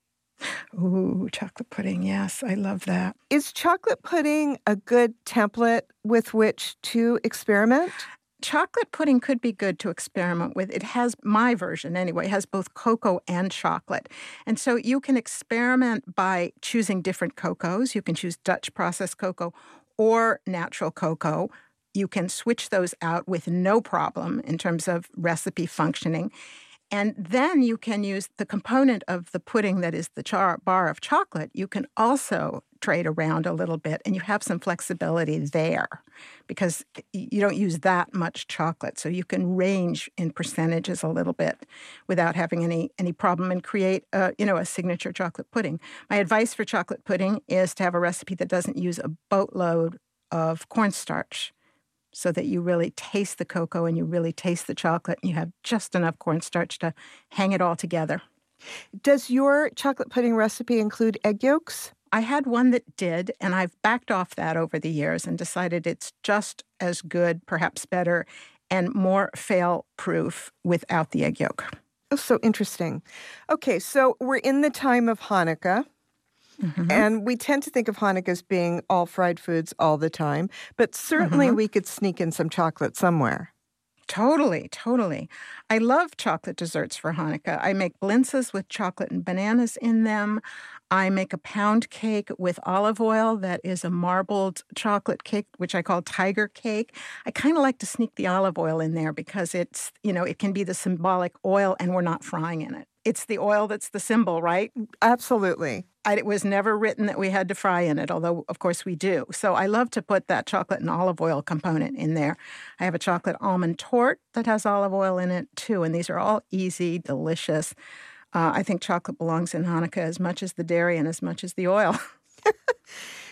Speaker 16: Ooh, chocolate pudding, yes, I love that.
Speaker 1: Is chocolate pudding a good template with which to experiment?
Speaker 16: Chocolate pudding could be good to experiment with. It has, my version anyway, has both cocoa and chocolate. And so you can experiment by choosing different cocoas. You can choose Dutch processed cocoa or natural cocoa. You can switch those out with no problem in terms of recipe functioning. And then you can use the component of the pudding that is the char- bar of chocolate. You can also trade around a little bit, and you have some flexibility there because you don't use that much chocolate. So you can range in percentages a little bit without having any any problem and create a, you know, a signature chocolate pudding. My advice for chocolate pudding is to have a recipe that doesn't use a boatload of cornstarch, so that you really taste the cocoa and you really taste the chocolate and you have just enough cornstarch to hang it all together.
Speaker 1: Does your chocolate pudding recipe include egg yolks?
Speaker 16: I had one that did, and I've backed off that over the years and decided it's just as good, perhaps better, and more fail-proof without the egg yolk.
Speaker 1: Oh, so interesting. Okay, so we're in the time of Hanukkah. Mm-hmm. And we tend to think of Hanukkah as being all fried foods all the time, but certainly mm-hmm. we could sneak in some chocolate somewhere.
Speaker 16: Totally, totally. I love chocolate desserts for Hanukkah. I make blintzes with chocolate and bananas in them. I make a pound cake with olive oil that is a marbled chocolate cake, which I call tiger cake. I kind of like to sneak the olive oil in there because it's, you know, it can be the symbolic oil and we're not frying in it. It's the oil that's the symbol, right?
Speaker 1: Absolutely.
Speaker 16: I, it was never written that we had to fry in it, although, of course, we do. So I love to put that chocolate and olive oil component in there. I have a chocolate almond torte that has olive oil in it, too, and these are all easy, delicious. Uh, I think chocolate belongs in Hanukkah as much as the dairy and as much as the oil.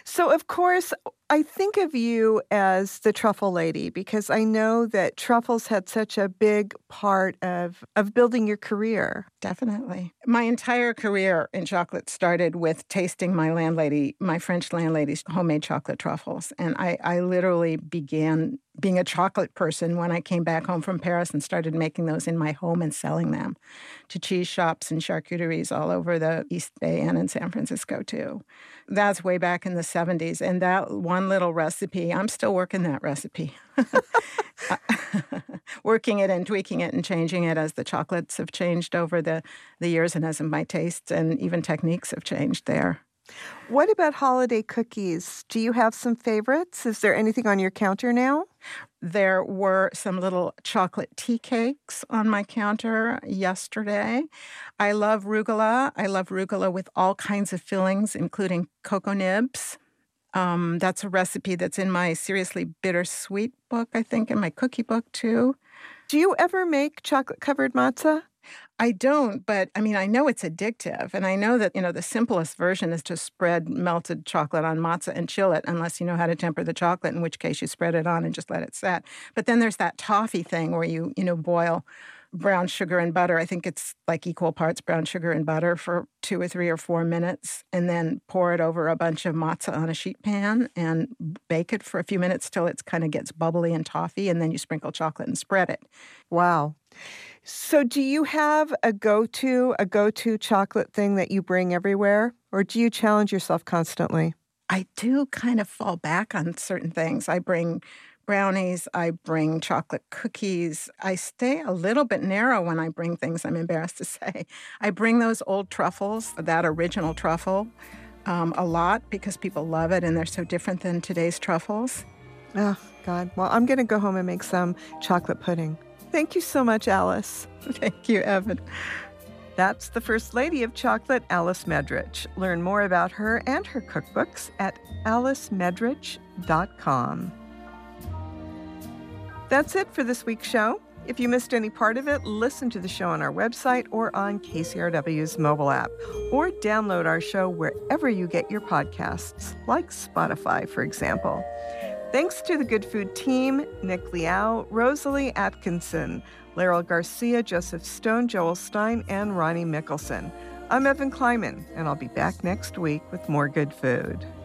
Speaker 1: So, of course, I think of you as the truffle lady because I know that truffles had such a big part of, of building your career.
Speaker 16: Definitely. My entire career in chocolate started with tasting my landlady, my French landlady's homemade chocolate truffles. And I, I literally began being a chocolate person when I came back home from Paris and started making those in my home and selling them to cheese shops and charcuteries all over the East Bay and in San Francisco, too. That's way back in the seventies. And that one little recipe, I'm still working that recipe. Working it and tweaking it and changing it as the chocolates have changed over the, the years and as my tastes and even techniques have changed there.
Speaker 1: What about holiday cookies? Do you have some favorites? Is there anything on your counter now?
Speaker 16: There were some little chocolate tea cakes on my counter yesterday. I love rugula. I love rugula with all kinds of fillings, including cocoa nibs. Um, that's a recipe that's in my Seriously Bittersweet book, I think, in my cookie book, too.
Speaker 1: Do you ever make chocolate-covered matzah?
Speaker 16: I don't, but I mean, I know it's addictive. And I know that, you know, the simplest version is to spread melted chocolate on matzah and chill it, unless you know how to temper the chocolate, in which case you spread it on and just let it set. But then there's that toffee thing where you, you know, boil brown sugar and butter. I think it's like equal parts brown sugar and butter for two or three or four minutes, and then pour it over a bunch of matzah on a sheet pan and bake it for a few minutes till it kind of gets bubbly and toffee, and then you sprinkle chocolate and spread it.
Speaker 1: Wow. So do you have a go-to, a go-to chocolate thing that you bring everywhere, or do you challenge yourself constantly?
Speaker 16: I do kind of fall back on certain things. I bring brownies, I bring chocolate cookies. I stay a little bit narrow when I bring things, I'm embarrassed to say. I bring those old truffles, that original truffle, um, a lot because people love it and they're so different than today's truffles.
Speaker 1: Oh, God. Well, I'm going to go home and make some chocolate pudding. Thank you so much, Alice.
Speaker 16: Thank you, Evan.
Speaker 1: That's the First Lady of Chocolate, Alice Medrich. Learn more about her and her cookbooks at alice medrich dot com. That's it for this week's show. If you missed any part of it, listen to the show on our website or on K C R W's mobile app, or download our show wherever you get your podcasts, like Spotify, for example. Thanks to the Good Food team, Nick Liao, Rosalie Atkinson, Laryl Garcia, Joseph Stone, Joel Stein, and Ronnie Mickelson. I'm Evan Kleiman, and I'll be back next week with more good food.